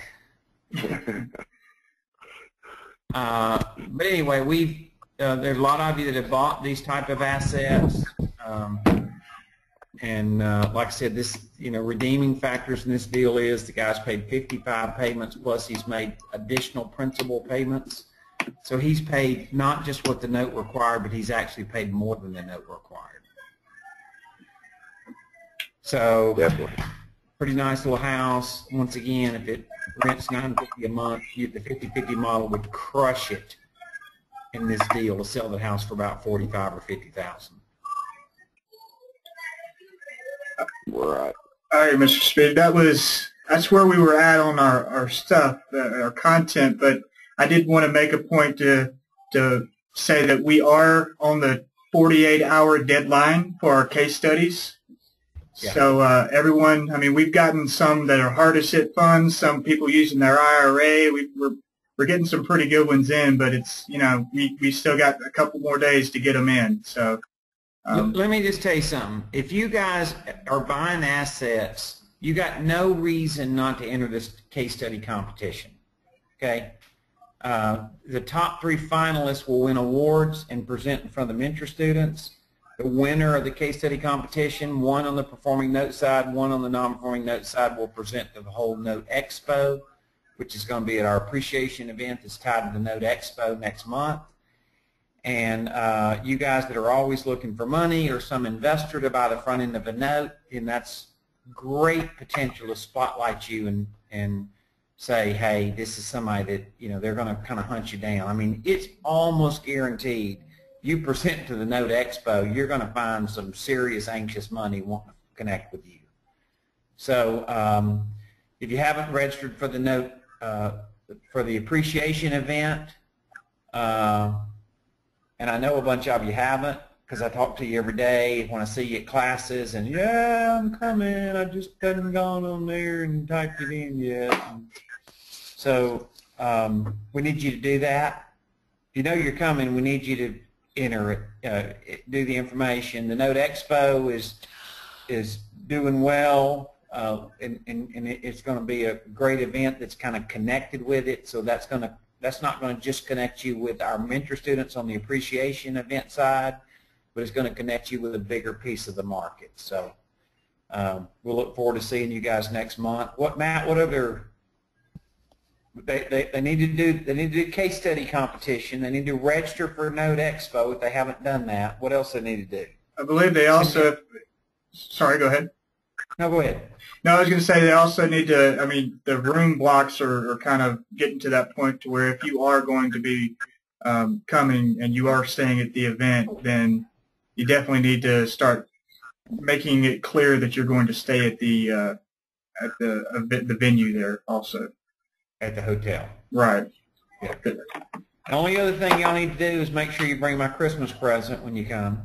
Speaker 2: Uh, but anyway, we've uh, there's a lot of you that have bought these type of assets, um, and uh, like I said, this you know redeeming factors in this deal is the guy's paid fifty-five payments plus he's made additional principal payments, so he's paid not just what the note required, but he's actually paid more than the note required. So.
Speaker 4: Definitely.
Speaker 2: Pretty nice little house. Once again, if it rents nine fifty a month, you, the fifty fifty model would crush it in this deal to sell the house for about forty-five or fifty thousand.
Speaker 4: Right.
Speaker 3: All right, Mister Speed, that was that's where we were at on our our stuff, uh, our content. But I did want to make a point to to say that we are on the forty-eight hour deadline for our case studies.
Speaker 2: Yeah.
Speaker 3: So uh, everyone, I mean, we've gotten some that are hardest hit funds, some people using their I R A. We, we're we're getting some pretty good ones in, but it's you know we we still got a couple more days to get them in. So um,
Speaker 2: Let me just tell you something. If you guys are buying assets, you got no reason not to enter this case study competition. Okay. Uh, the top three finalists will win awards and present in front of the mentor students. the winner of the case study competition, one on the performing note side, one on the non-performing note side, will present to the whole Note Expo, which is going to be at our appreciation event that's tied to the Note Expo next month. And uh, you guys that are always looking for money or some investor to buy the front end of a note, and that's great potential to spotlight you and, and say, hey, this is somebody that, you know, they're going to kind of hunt you down. I mean, it's almost guaranteed. You present to the Note Expo, you're going to find some serious anxious money wanting to connect with you. So um, if you haven't registered for the Note, uh, for the appreciation event, uh, and I know a bunch of you haven't, because I talk to you every day when I see you at classes, and yeah, I'm coming, I just haven't gone on there and typed it in yet. And so um, we need you to do that. If you know you're coming, we need you to enter it, uh, do the information. The Note Expo is is doing well, uh, and, and, and it's going to be a great event that's kind of connected with it, so that's going to That's not going to just connect you with our mentor students on the appreciation event side, but it's going to connect you with a bigger piece of the market. So um, we'll look forward to seeing you guys next month. What, Matt? What other? They, they they need to do they need to do case study competition. They need to register for Note Expo if they haven't done that. What else they need to do?
Speaker 3: I believe they also. Sorry, go ahead.
Speaker 2: No, go ahead.
Speaker 3: No, I was going to say they also need to, I mean, the room blocks are, are kind of getting to that point to where if you are going to be um, coming and you are staying at the event, then you definitely need to start making it clear that you're going to stay at the uh, at the uh, the venue there also.
Speaker 2: At the hotel.
Speaker 3: Right.
Speaker 2: Yeah. The only other thing y'all need to do is make sure you bring my Christmas present when you come.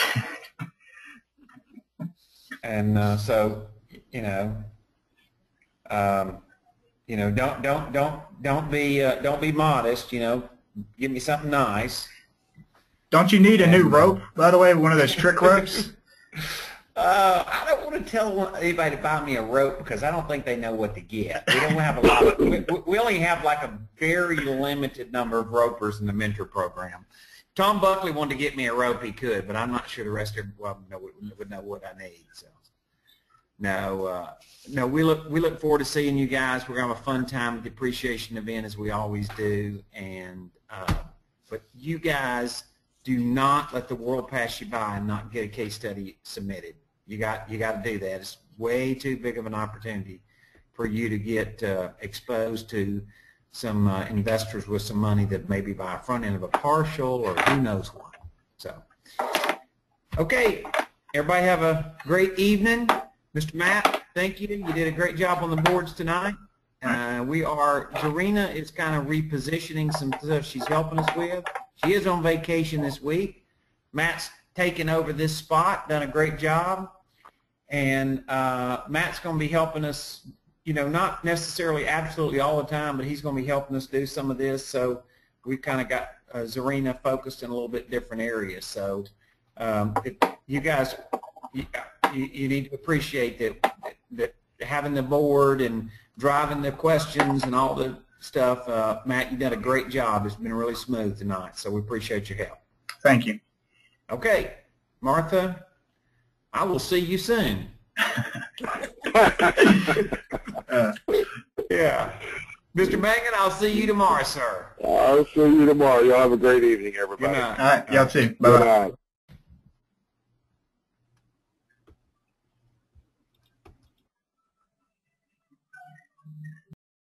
Speaker 2: And uh, so, you know, um, you know, don't don't don't don't be uh, don't be modest. You know, give me something nice.
Speaker 3: Don't you need a new rope, by the way? One of those trick ropes.
Speaker 2: uh, I don't want to tell anybody to buy me a rope because I don't think they know what to get. We don't have a lot. Of, we, we only have like a very limited number of ropers in the mentor program. Tom Buckley wanted to get me a rope, he could, but I'm not sure the rest of everyone would, would know what I need. So, no, uh, no, we look we look forward to seeing you guys. We're gonna have a fun time at the appreciation event as we always do. And uh, but you guys do not let the world pass you by and not get a case study submitted. You got you got to do that. It's way too big of an opportunity for you to get uh, exposed to some uh, investors with some money that maybe buy a front end of a partial or who knows what. So, okay, everybody have a great evening. Mister Matt, thank you. You did a great job on the boards tonight. Uh, we are, Zarina is kind of repositioning some stuff she's helping us with. She is on vacation this week. Matt's taken over this spot, done a great job. And uh, Matt's going to be helping us, you know, not necessarily absolutely all the time, but he's going to be helping us do some of this. So we've kind of got uh, Zarina focused in a little bit different areas. So um, it, you guys, you, you, you need to appreciate that, that having the board and driving the questions and all the stuff. Uh, Matt, you've done a great job. It's been really smooth tonight, so we appreciate your help.
Speaker 3: Thank you.
Speaker 2: Okay, Martha, I will see you soon.
Speaker 3: uh,
Speaker 2: yeah. Mister Mangan, I'll see you tomorrow, sir.
Speaker 4: I'll see you tomorrow. Y'all have a great evening, everybody.
Speaker 2: Good night.
Speaker 3: all right, y'all too. Bye-bye.
Speaker 4: Good night.